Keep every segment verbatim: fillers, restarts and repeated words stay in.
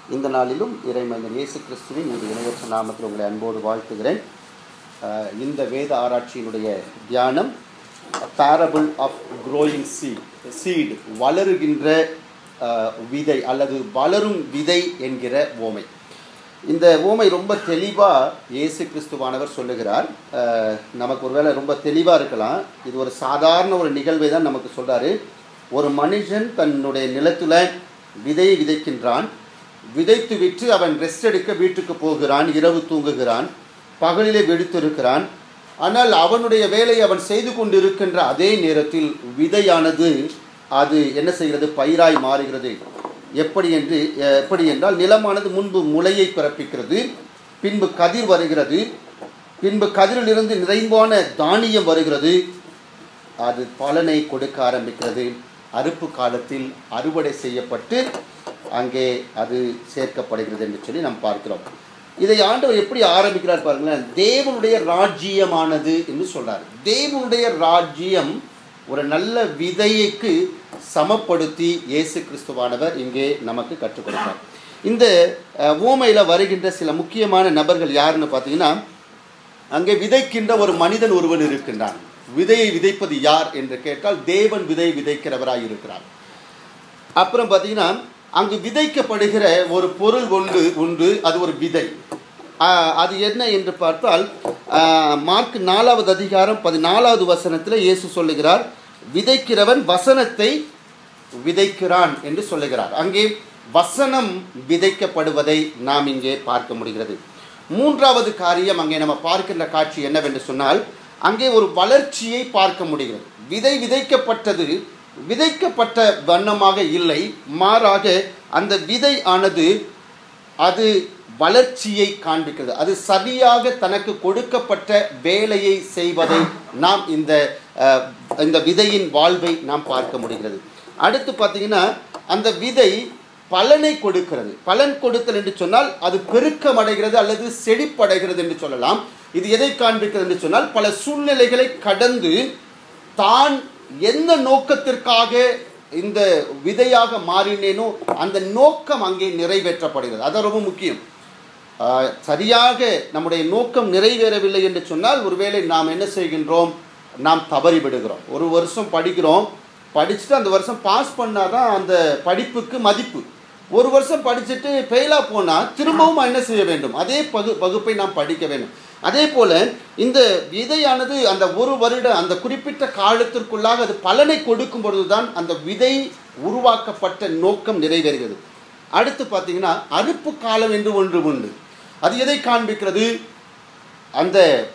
இந்த நாளிலும் இறைமகன் இயேசு கிறிஸ்துவின் இந்த இணையற்ற நாமத்தில் உங்களை அன்போடு வாழ்த்துகிறேன். இந்த வேத ஆராய்ச்சியினுடைய தியானம் parable of growing seed seed வளருகின்ற விதை அல்லது வளரும் விதை என்கிற ஓமை. இந்த ஓமை ரொம்ப தெளிவாக இயேசு கிறிஸ்துவானவர் சொல்லுகிறார். நமக்கு ஒருவேளை ரொம்ப தெளிவாக இருக்கலாம், இது ஒரு சாதாரண ஒரு நிகழ்வை தான் நமக்கு சொல்கிறாரு. ஒரு மனுஷன் தன்னுடைய நிலத்தில் விதையை விதைக்கின்றான். விதைத்து விட்டு அவன் ரெஸ்ட் எடுக்க வீட்டுக்கு போகிறான். இரவு தூங்குகிறான், பகலிலே வெடித்திருக்கிறான். ஆனால் அவனுடைய வேலையை அவன் செய்து கொண்டு இருக்கின்ற அதே நேரத்தில் விதையானது அது என்ன செய்கிறது? பயிராய் மாறுகிறது. எப்படி என்று எப்படி என்றால், நிலமானது முன்பு முளையை பிறப்பிக்கிறது, பின்பு கதிர் வருகிறது, பின்பு கதிரிலிருந்து நிறைவான தானியம் வருகிறது, அது பலனை கொடுக்க ஆரம்பிக்கிறது. அறுப்பு காலத்தில் அறுவடை செய்யப்பட்டு அங்கே அது சேர்க்கப்படுகிறது என்று சொல்லி நாம் பார்க்கிறோம். இதை ஆண்டவர் எப்படி ஆரம்பிக்கிறார் பாருங்களேன். தேவனுடைய ராஜ்யமானது என்று சொல்றார். தேவனுடைய ராஜ்யம் ஒரு நல்ல விதைக்கு சமப்படுத்தி இயேசு கிறிஸ்துவானவர் இங்கே நமக்கு கற்றுக் கொடுத்தார். இந்த ஓமையில் வருகின்ற சில முக்கியமான நபர்கள் யாருன்னு பார்த்தீங்கன்னா, அங்கே விதைக்கின்ற ஒரு மனிதன் ஒருவன் இருக்கின்றான். விதையை விதைப்பது யார் என்று கேட்டால் தேவன் விதை விதைக்கிறவராய் இருக்கிறார். அப்புறம் பார்த்தீங்கன்னா, அங்கு விதைக்கப்படுகிற ஒரு பொருள் ஒன்று உண்டு, அது ஒரு விதை. அது என்ன என்று பார்த்தால், மார்க் நாலாவது அதிகாரம் பதினாலாவது வசனத்தில் இயேசு சொல்லுகிறார், விதைக்கிறவன் வசனத்தை விதைக்கிறான் என்று சொல்லுகிறார். அங்கே வசனம் விதைக்கப்படுவதை நாம் இங்கே பார்க்க முடிகிறது. மூன்றாவது காரியம் அங்கே நம்ம பார்க்கின்ற காட்சி என்னவென்று சொன்னால், அங்கே ஒரு வளர்ச்சியை பார்க்க முடிகிறது. விதை விதைக்கப்பட்டது விதைக்கப்பட்ட வண்ணமாக இல்லை, மாறாக அந்த விதை ஆனது அது வளர்ச்சியை காண்பிக்கிறது. அது சரியாக தனக்கு கொடுக்கப்பட்ட வேலையை செய்வதை நாம் இந்த இந்த விதையின் வாழ்வை நாம் பார்க்க முடிகிறது. அடுத்து பார்த்தீங்கன்னா, அந்த விதை பலனை கொடுக்கிறது. பலன் கொடுத்தல் என்று சொன்னால் அது பெருக்கமடைகிறது அல்லது செழிப்படைகிறது என்று சொல்லலாம். இது எதை காண்பிக்கிறது என்று சொன்னால், பல சூழ்நிலைகளை கடந்து தான் எந்த நோக்கத்திற்காக இந்த விதையாக மாறினேனோ அந்த நோக்கம் அங்கே நிறைவேற்றப்படுகிறது. அது ரொம்ப முக்கியம். சரியாக நம்முடைய நோக்கம் நிறைவேறவில்லை என்று சொன்னால், ஒருவேளை நாம் என்ன செய்கின்றோம்? நாம் தவறி விடுகிறோம். ஒரு வருஷம் படிக்கிறோம், படிச்சுட்டு அந்த வருஷம் பாஸ் பண்ணாதான் அந்த படிப்புக்கு மதிப்பு. ஒரு வருஷம் படிச்சுட்டு ஃபெயிலாக போனால் திரும்பவும் என்ன செய்ய வேண்டும்? அதே பகு வகுப்பை நாம் படிக்க வேண்டும். அதே போல் இந்த விதையானது அந்த ஒரு வருட அந்த குறிப்பிட்ட காலத்திற்குள்ளாக அது பலனை கொடுக்கும் பொழுது தான் அந்த விதை உருவாக்கப்பட்ட நோக்கம் நிறைவேறுகிறது. அடுத்து பார்த்தீங்கன்னா, அறுப்பு காலம் என்று ஒன்று உண்டு. அது எதை காண்பிக்கிறது? அந்த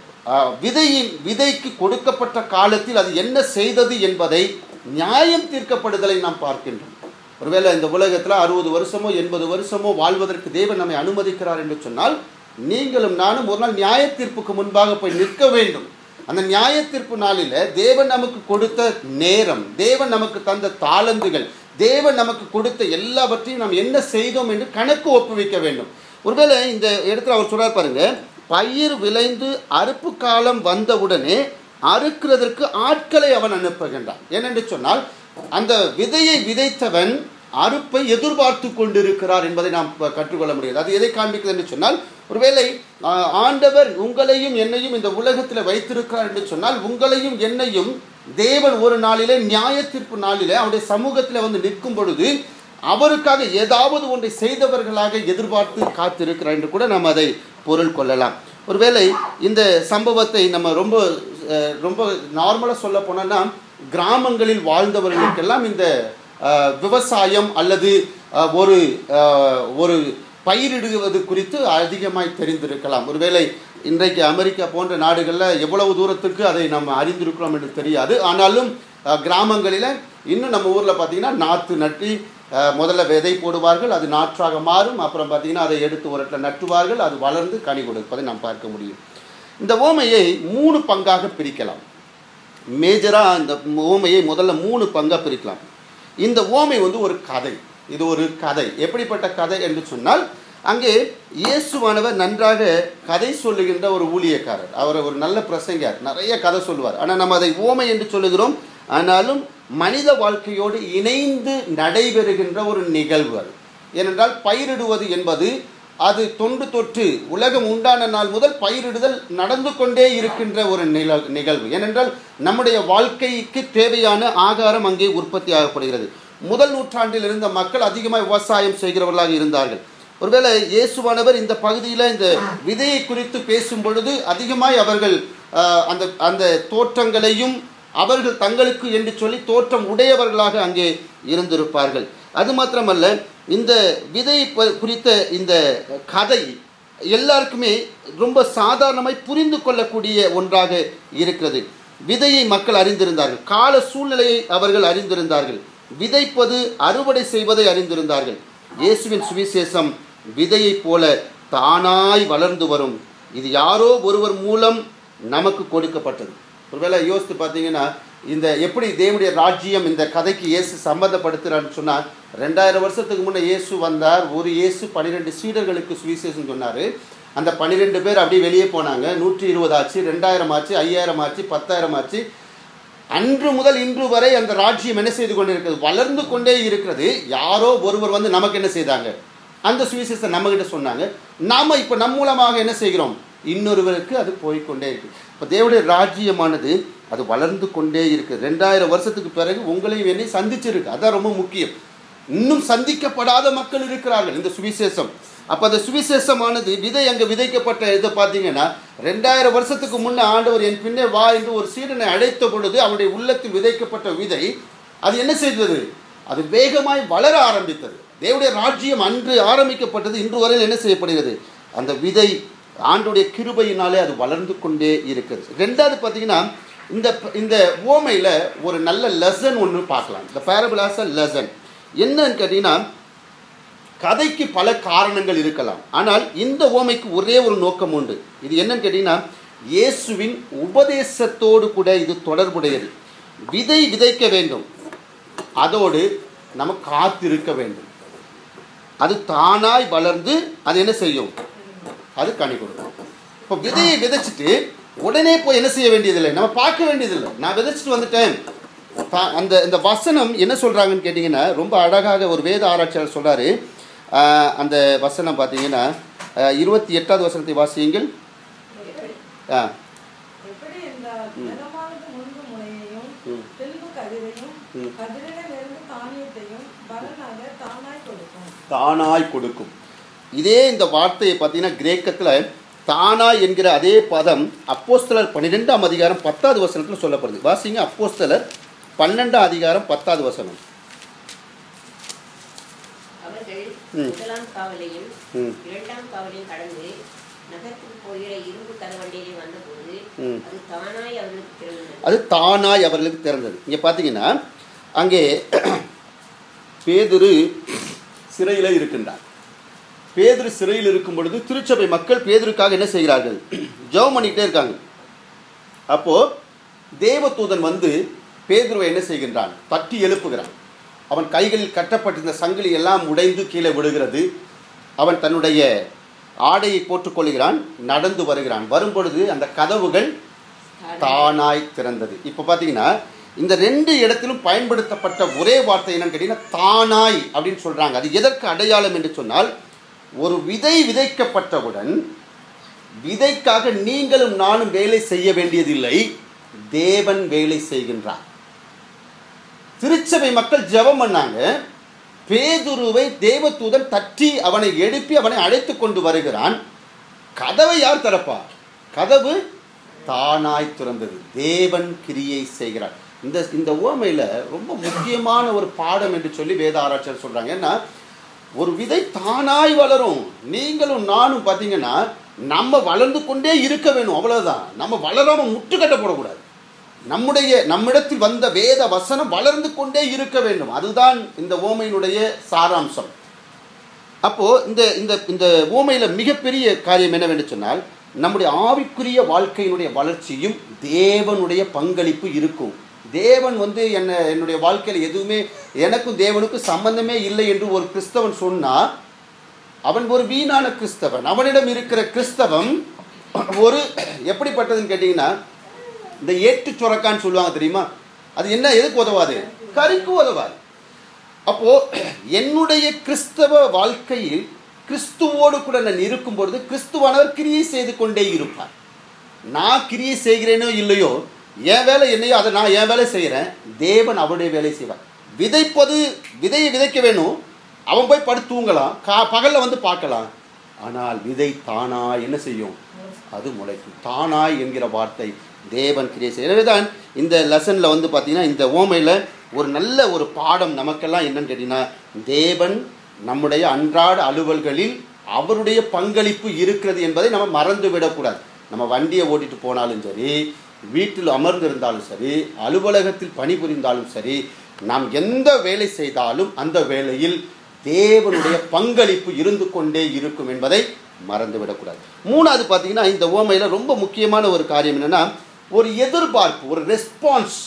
விதையின் விதைக்கு கொடுக்கப்பட்ட காலத்தில் அது என்ன செய்தது என்பதை நியாயம் தீர்க்கப்படுதலை நாம் பார்க்கின்றோம். ஒருவேளை இந்த உலகத்தில் அறுபது வருஷமோ எண்பது வருஷமோ வாழ்வதற்கு தேவன் நம்மை அனுமதிக்கிறார் என்று சொன்னால், நீங்களும் நானும் ஒரு நாள் நியாய தீர்ப்புக்கு முன்பாக போய் நிற்க வேண்டும். அந்த நியாய தீர்ப்பு நாளில் தேவன் நமக்கு கொடுத்த நேரம், தேவன் நமக்கு தந்த தாளந்துகள், தேவன் நமக்கு கொடுத்த எல்லாவற்றையும் நாம் என்ன செய்தோம் என்று கணக்கு ஒப்புவிக்க வேண்டும். ஒருவேளை இந்த இடத்துல அவர் சொல்றார் பாருங்க, பயிர் விளைந்து அறுப்பு காலம் வந்தவுடனே அறுக்கிறதற்கு ஆட்களை அவன் அனுப்புகின்றான். ஏனென்று சொன்னால், அந்த விதையை விதைத்தவன் அறுப்பை எதிர்பார்த்து கொண்டிருக்கிறார் என்பதை நாம் கற்றுக்கொள்ள முடியாது. அது எதை காண்பிக்கிறது என்று சொன்னால், ஒருவேளை ஆண்டவர் உங்களையும் என்னையும் இந்த உலகத்தில் வைத்திருக்கிறார் என்று சொன்னால், உங்களையும் என்னையும் தேவன் ஒரு நாளிலே நியாய தீர்ப்பு நாளிலே அவருடைய சமூகத்தில் வந்து நிற்கும் பொழுது அவருக்காக ஏதாவது ஒன்றை செய்தவர்களாக எதிர்பார்த்து காத்திருக்கிறார் என்று கூட நாம் அதை பொருள் கொள்ளலாம். ஒருவேளை இந்த சம்பவத்தை நம்ம ரொம்ப ரொம்ப நார்மலாக சொல்ல போனோம்னா, கிராமங்களில் வாழ்ந்தவர்களுக்கெல்லாம் இந்த விவசாயம் அல்லது ஒரு ஒரு பயிரிடுவது குறித்து அதிகமாய் தெரிந்திருக்கலாம். ஒருவேளை இன்றைக்கு அமெரிக்கா போன்ற நாடுகளில் எவ்வளவு தூரத்துக்கு அதை நம்ம அறிந்திருக்கிறோம் என்று தெரியாது. ஆனாலும் கிராமங்களில் இன்னும் நம்ம ஊரில் பார்த்திங்கன்னா, நாற்று நட்டி முதல்ல விதை போடுவார்கள், அது நாற்றாக மாறும். அப்புறம் பார்த்திங்கன்னா அதை எடுத்து ஒரு இடத்துல நட்டுவார்கள், அது வளர்ந்து கனி கொடுப்பதை நாம் பார்க்க முடியும். இந்த ஓமையை மூணு பங்காக பிரிக்கலாம். மேஜராக இந்த ஓமையை முதல்ல மூணு பங்காக பிரிக்கலாம். இந்த ஓமை வந்து ஒரு கதை. இது ஒரு கதை. எப்படிப்பட்ட கதை என்று சொன்னால், அங்கே இயேசுவானவர் நன்றாக கதை சொல்லுகின்ற ஒரு ஊழியக்காரர். அவர் ஒரு நல்ல பிரசங்கர், நிறைய கதை சொல்லுவார். ஆனால் நம்ம அதை ஓமை என்று சொல்லுகிறோம். ஆனாலும் மனித வாழ்க்கையோடு இணைந்து நடைபெறுகின்ற ஒரு நிகழ்வு அது. ஏனென்றால் பயிரிடுவது என்பது அது தொன்று தொற்று உலகம் உண்டான நாள் முதல் பயிரிடுதல் நடந்து கொண்டே இருக்கின்ற ஒரு நிகழ்வு. ஏனென்றால் நம்முடைய வாழ்க்கைக்கு தேவையான ஆகாரம் அங்கே உற்பத்தி ஆகப்படுகிறது. முதல் நூற்றாண்டில் இருந்த மக்கள் அதிகமாக விவசாயம் செய்கிறவர்களாக இருந்தார்கள். ஒருவேளை இயேசுவானவர் இந்த பகுதியில் இந்த விதையை குறித்து பேசும் பொழுது அதிகமாய் அவர்கள் அந்த அந்த தோற்றங்களையும் அவர்கள் தங்களுக்கு என்று சொல்லி தோற்றம் உடையவர்களாக அங்கே இருந்திருப்பார்கள். அது மாத்திரமல்ல, இந்த விதை குறித்த இந்த கதை எல்லாருக்குமே ரொம்ப சாதாரணமாய் புரிந்து கொள்ளக்கூடிய ஒன்றாக இருக்கிறது. விதையை மக்கள் அறிந்திருந்தார்கள், கால சூழ்நிலையை அவர்கள் அறிந்திருந்தார்கள், விதைப்பது அறுவடை செய்வதை அறிந்திருந்தார்கள். இயேசுவின் சுவிசேஷம் விதையைப் போல தானாய் வளர்ந்து வரும். இது யாரோ ஒருவர் மூலம் நமக்கு கொடுக்கப்பட்டது. ஒருவேளை யோசித்து பார்த்தீங்கன்னா, இந்த எப்படி தேவனுடைய ராஜ்யம் இந்த கதைக்கு இயேசு சம்பந்தப்படுத்துகிறான்னு சொன்னால், ரெண்டாயிரம் வருஷத்துக்கு முன்னே இயேசு வந்தார். ஒரு இயேசு பன்னிரெண்டு சீடர்களுக்கு சுவிசேஷம் சொன்னார். அந்த பன்னிரெண்டு பேர் அப்படியே வெளியே போனாங்க. நூற்றி இருபது ஆச்சு, ரெண்டாயிரம் ஆச்சு, ஐயாயிரம் ஆச்சு, பத்தாயிரம் ஆச்சு. அன்று முதல் இன்று வரை அந்த ராஜ்யம் என்ன செய்து கொண்டு இருக்கிறது? வளர்ந்து கொண்டே இருக்கிறது. யாரோ ஒருவர் வந்து நமக்கு என்ன செய்தாங்க? அந்த சுவிசேஷத்தை நம்மகிட்ட சொன்னாங்க. நாம் இப்போ நம் மூலமாக என்ன செய்கிறோம்? இன்னொருவருக்கு அது போய்கொண்டே இருக்கு. இப்போ தேவனுடைய ராஜ்யமானது அது வளர்ந்து கொண்டே இருக்குது. ரெண்டாயிரம் வருஷத்துக்கு பிறகு உங்களையும் என்னை சந்திச்சிருக்கு. அதான் ரொம்ப முக்கியம். இன்னும் சந்திக்கப்படாத மக்கள் இருக்கிறார்கள் இந்த சுவிசேஷம். அப்போ அந்த சுவிசேஷமானது விதை அங்கே விதைக்கப்பட்ட இதை பார்த்தீங்கன்னா, ரெண்டாயிரம் வருஷத்துக்கு முன்னே ஆண்டவர் என் பின்னே வா என்று ஒரு சீடனை அழைத்த பொழுது அவருடைய உள்ளத்தில் விதைக்கப்பட்ட விதை அது என்ன செய்தது? அது வேகமாய் வளர ஆரம்பித்தது. தேவனுடைய ராஜ்யம் அன்று ஆரம்பிக்கப்பட்டது, இன்று வரையில் என்ன செய்யப்படுகிறது? அந்த விதை ஆண்டுடைய கிருபையினாலே அது வளர்ந்து கொண்டே இருக்குது. ரெண்டாவது பார்த்தீங்கன்னா, இந்த இந்த ஓமையில் ஒரு நல்ல லெசன் ஒன்று பார்க்கலாம். இந்த பேரபிள் ஆஸ் அ லெசன் என்னன்னு கேட்டீங்கன்னா, கதைக்கு பல காரணங்கள் இருக்கலாம், ஆனால் இந்த ஓமைக்கு ஒரே ஒரு நோக்கம் உண்டு. இது என்னன்னு கேட்டீங்கன்னா, இயேசுவின் உபதேசத்தோடு கூட இது தொடர்புடையது. விதை விதைக்க வேண்டும், அதோடு நம்ம காத்திருக்க வேண்டும். அது தானாய் வளர்ந்து அது என்ன செய்யும்? அது கனி கொடுக்கும். இப்போ விதையை விதைச்சிட்டு உடனே போய் என்ன செய்ய வேண்டியதில்லை, நம்ம பார்க்க வேண்டியதில்லை. நான் விதைச்சிட்டு வந்துட்டேன். அந்த இந்த வசனம் என்ன சொல்கிறாங்கன்னு கேட்டிங்கன்னா, ரொம்ப அழகாக ஒரு வேத ஆராய்ச்சியாளர் சொல்கிறாரு. அந்த வசனம் பார்த்தீங்கன்னா, இருபத்தி எட்டாவது வசனத்தை வாசியுங்கள். ஆ தானாய் கொடுக்கும். இதே இந்த வார்த்தையை பார்த்தீங்கன்னா கிரேக்கத்தில் தானாய் என்கிற அதே பதம் அப்போஸ்தலர் பன்னிரெண்டாம் அதிகாரம் பத்தாவது வசனத்தில் சொல்லப்படுது. வாசிங்க, அப்போஸ்தலர் பன்னெண்டாம் அதிகாரம் பத்தாவது வசனம். முதலாம் காவலையும் இரண்டாம் காவலையும் கடந்து நகரத்துக்கு போகிற இரும்பு கதவண்டியிலே வந்தபோது அது தானாய் அவர்களுக்கு திறந்தது. அது தானாய் அவர்களுக்கு திறந்தது. இங்கே பார்த்தீங்கன்னா, அங்கே பேதுரு சிறையில் இருக்கின்றார். பேதுரு சிறையில் இருக்கும் பொழுது திருச்சபை மக்கள் பேதுருக்காக என்ன செய்கிறார்கள்? ஜெபம் பண்ணிக்கிட்டே இருக்காங்க. அப்போது தேவதூதன் வந்து பேதுருவை என்ன செய்கின்றான்? தட்டி எழுப்புகிறான். அவன் கைகளில் கட்டப்பட்டிருந்த சங்கிலி எல்லாம் உடைந்து கீழே விடுகிறது. அவன் தன்னுடைய ஆடையை போட்டுக்கொள்கிறான், நடந்து வருகிறான். வரும்பொழுது அந்த கதவுகள் தானாய் திறந்தது. இப்போ பார்த்தீங்கன்னா, இந்த ரெண்டு இடத்திலும் பயன்படுத்தப்பட்ட ஒரே வார்த்தை என்னன்னு கேட்டீங்கன்னா, தானாய் அப்படின்னு சொல்கிறாங்க. அது எதற்கு அடையாளம் என்று சொன்னால், ஒரு விதை விதைக்கப்பட்டவுடன் விதைக்காக நீங்களும் நானும் வேலை செய்ய வேண்டியதில்லை, தேவன் வேலை செய்கின்றார். திருச்சபை மக்கள் ஜெபம் பண்ணாங்க. பேதுருவை தேவதூதன் தட்டி அவனை எழுப்பி அவனை அழைத்து கொண்டு வருகிறான். கதவை யார் திறப்பார்? கதவு தானாய் திறந்தது. தேவன் கிரியை செய்கிறார். இந்த இந்த உவமையில் ரொம்ப முக்கியமான ஒரு பாடம் என்று சொல்லி வேத ஆராய்ச்சியாளர் சொல்கிறாங்க. ஏன்னா, ஒரு விதை தானாய் வளரும். நீங்களும் நானும் பார்த்தீங்கன்னா நம்ம வளர்ந்து கொண்டே இருக்க வேணும், அவ்வளோதான். நம்ம வளராமல் முட்டுக்கட்ட போடக்கூடாது. நம்முடைய நம்மிடத்தில் வந்த வேத வசனம் வளர்ந்து கொண்டே இருக்க வேண்டும். அதுதான் இந்த ஓமையினுடைய சாராம்சம். அப்போது இந்த இந்த இந்த ஓமையில் மிகப்பெரிய காரியம் என்னவென்று சொன்னால், நம்முடைய ஆவிக்குரிய வாழ்க்கையினுடைய வளர்ச்சியும் தேவனுடைய பங்களிப்பு இருக்கும். தேவன் வந்து என்ன என்னுடைய வாழ்க்கையில் எதுவுமே எனக்கும் தேவனுக்கும் சம்பந்தமே இல்லை என்று ஒரு கிறிஸ்தவன் சொன்னால் அவன் ஒரு வீணான கிறிஸ்தவன். அவனிடம் இருக்கிற கிறிஸ்தவம் ஒரு எப்படிப்பட்டதுன்னு கேட்டிங்கன்னா, இந்த ஏட்டு சுரக்கான்னு சொல்லுவாங்க தெரியுமா? அது என்ன, எதுக்கு உதவாது? கறிக்கு உதவாது. அப்போ என்னுடைய கிறிஸ்தவ வாழ்க்கையில் கிறிஸ்துவோடு கூட நான் இருக்கும் பொழுது கிறிஸ்துவானவர் கிரியை செய்து கொண்டே இருப்பார். நான் கிரியை செய்கிறேனோ இல்லையோ, என் வேலை என்னையோ அதை நான் என் வேலை செய்கிறேன், தேவன் அவருடைய வேலை செய்வார். விதைப்பது விதையை விதைக்க வேணும், அவன் போய் படுத்து தூங்கலாம், கா பகலில் வந்து பார்க்கலாம். ஆனால் விதை தானாய் என்ன செய்யும்? அது முளைக்கும். தானாய் என்கிற வார்த்தை தேவன் கிரியை செய்ய. எனவே தான் இந்த லெசனில் வந்து பார்த்தீங்கன்னா இந்த ஓமையில் ஒரு நல்ல ஒரு பாடம் நமக்கெல்லாம் என்னன்னு கேட்டிங்கன்னா, தேவன் நம்முடைய அன்றாட அலுவல்களில் அவருடைய பங்களிப்பு இருக்கிறது என்பதை நம்ம மறந்து விடக்கூடாது. நம்ம வண்டியை ஓட்டிட்டு போனாலும் சரி, வீட்டில் அமர்ந்திருந்தாலும் சரி, அலுவலகத்தில் பணிபுரிந்தாலும் சரி, நாம் எந்த வேலை செய்தாலும் அந்த வேலையில் தேவனுடைய பங்களிப்பு இருந்து கொண்டே இருக்கும் என்பதை மறந்து விடக்கூடாது. மூணாவது பார்த்தீங்கன்னா இந்த ஓமையில் ரொம்ப முக்கியமான ஒரு காரியம் என்னென்னா, ஒரு எதிர்பார்ப்பு, ஒரு ரெஸ்பான்ஸ்.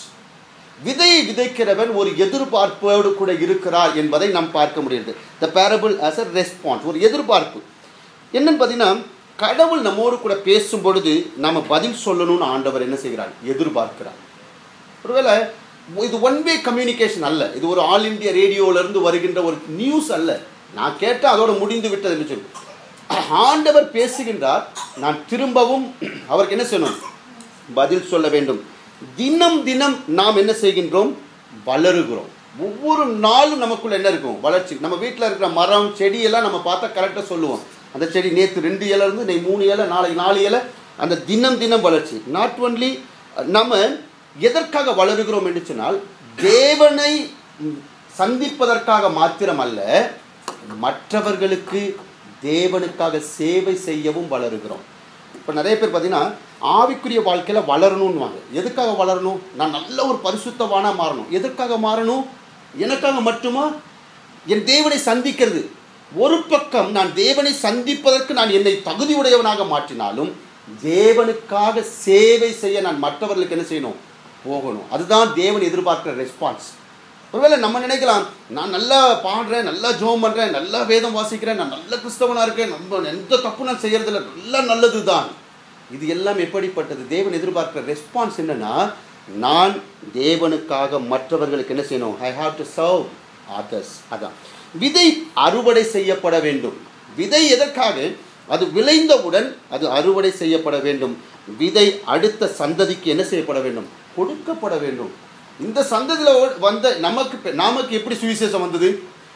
விதையை விதைக்கிறவன் ஒரு எதிர்பார்ப்போடு கூட இருக்கிறார் என்பதை நாம் பார்க்க முடியுது. The parable as a response, ஒரு எதிர்பார்ப்பு. என்னன்னு பார்த்தீங்கன்னா, கடவுள் நம்மோடு கூட பேசும் பொழுது நம்ம பதில் சொல்லணும்னு ஆண்டவர் என்ன செய்கிறார்? எதிர்பார்க்கிறார். ஒருவேளை இது ஒன் வே கம்யூனிகேஷன் அல்ல, இது ஒரு ஆல் இண்டியா ரேடியோவிலிருந்து வருகின்ற ஒரு நியூஸ் அல்ல. நான் கேட்டால் அதோட முடிந்து விட்டது என்று சொல்லி ஆண்டவர் பேசுகின்றார். நான் திரும்பவும் அவருக்கு என்ன செய்யணும்? பதில் சொல்ல வேண்டும். தினம் தினம் நாம் என்ன செய்கின்றோம்? வளருகிறோம். ஒவ்வொரு நாளும் நமக்குள்ள என்ன இருக்கும்? வளர்ச்சி. நம்ம வீட்டில் இருக்கிற மரம் செடியெல்லாம் நம்ம பார்த்தா கரெக்டாக சொல்லுவோம், அந்த செடி நேற்று ரெண்டு இலை இருந்து இன்னைக்கு மூணு இலை, நாளைக்கு நாலு இலை. அந்த தினம் தினம் வளர்ச்சி. நாட் ஒன்லி நம்ம எதற்காக வளருகிறோம் என்று சொன்னால், தேவனை சந்திப்பதற்காக மாத்திரம் அல்ல, மற்றவர்களுக்கு தேவனுக்காக சேவை செய்யவும் வளருகிறோம். இப்போ நிறைய பேர் பார்த்தீங்கன்னா ஆவிக்குரிய வாழ்க்கையில் வளரணும்னுவாங்க. எதுக்காக வளரணும்? நான் நல்ல ஒரு பரிசுத்தவானா மாறணும். எதற்காக மாறணும்? எனக்காக மட்டுமா? என் தேவனை சந்திக்கிறது. ஒரு பக்கம் நான் தேவனை சந்திப்பதற்கு நான் என்னை தகுதியுடையவனாக மாற்றினாலும், தேவனுக்காக சேவை செய்ய நான் மற்றவர்களுக்கு என்ன செய்யணும்? போகணும். அதுதான் தேவன் எதிர்பார்க்கிற ரெஸ்பான்ஸ். ஒருவேளை நம்ம நினைக்கலாம், நான் நல்லா பாடுறேன், நல்லா ஜெபம் பண்ணுறேன், நல்லா வேதம் வாசிக்கிறேன், நான் நல்ல கிறிஸ்தவனாக இருக்கேன், நம்ம எந்த தப்பு நான் செய்யறதில்ல, நல்லா நல்லது தான். இது எல்லாம் எப்படிப்பட்டது? தேவன் எதிர்பார்க்கிற ரெஸ்பான்ஸ் என்னன்னா, நான் தேவனுக்காக மற்றவர்களுக்கு என்ன செய்யணும்? I have to serve others. அதான் விதை அறுவடை செய்யப்பட வேண்டும். விதை எதற்காக? அது விளைந்தவுடன் அது அறுவடை செய்யப்பட வேண்டும். விதை அடுத்த சந்ததிக்கு என்ன செய்யப்பட வேண்டும்? கொடுக்கப்பட வேண்டும். இந்த சந்ததியில் வந்த நமக்கு நமக்கு எப்படி சுவிசேஷம் வந்தது?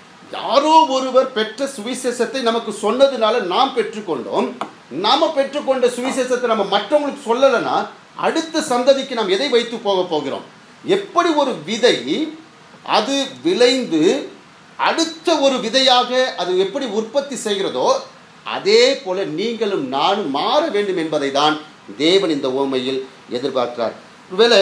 யாரோ ஒருவர் பெற்ற சுவிசேஷத்தை நமக்கு சொன்னதுனால நாம் பெற்றுக்கொண்டோம். நாம பெற்றுக்கொண்ட சுவிசேஷத்தை நம்ம மற்றவங்களுக்கு சொல்லலைன்னா அடுத்த சந்ததிக்கு நாம் எதை வைத்து போக போகிறோம்? எப்படி ஒரு விதை அது விளைந்து அடுத்த ஒரு விதையாக அது எப்படி உற்பத்தி செய்கிறதோ, அதே போல நீங்களும் நானும் மாற வேண்டும் என்பதை தான் தேவன் இந்த உவமையில் எதிர்பார்க்கிறார். ஒருவேளை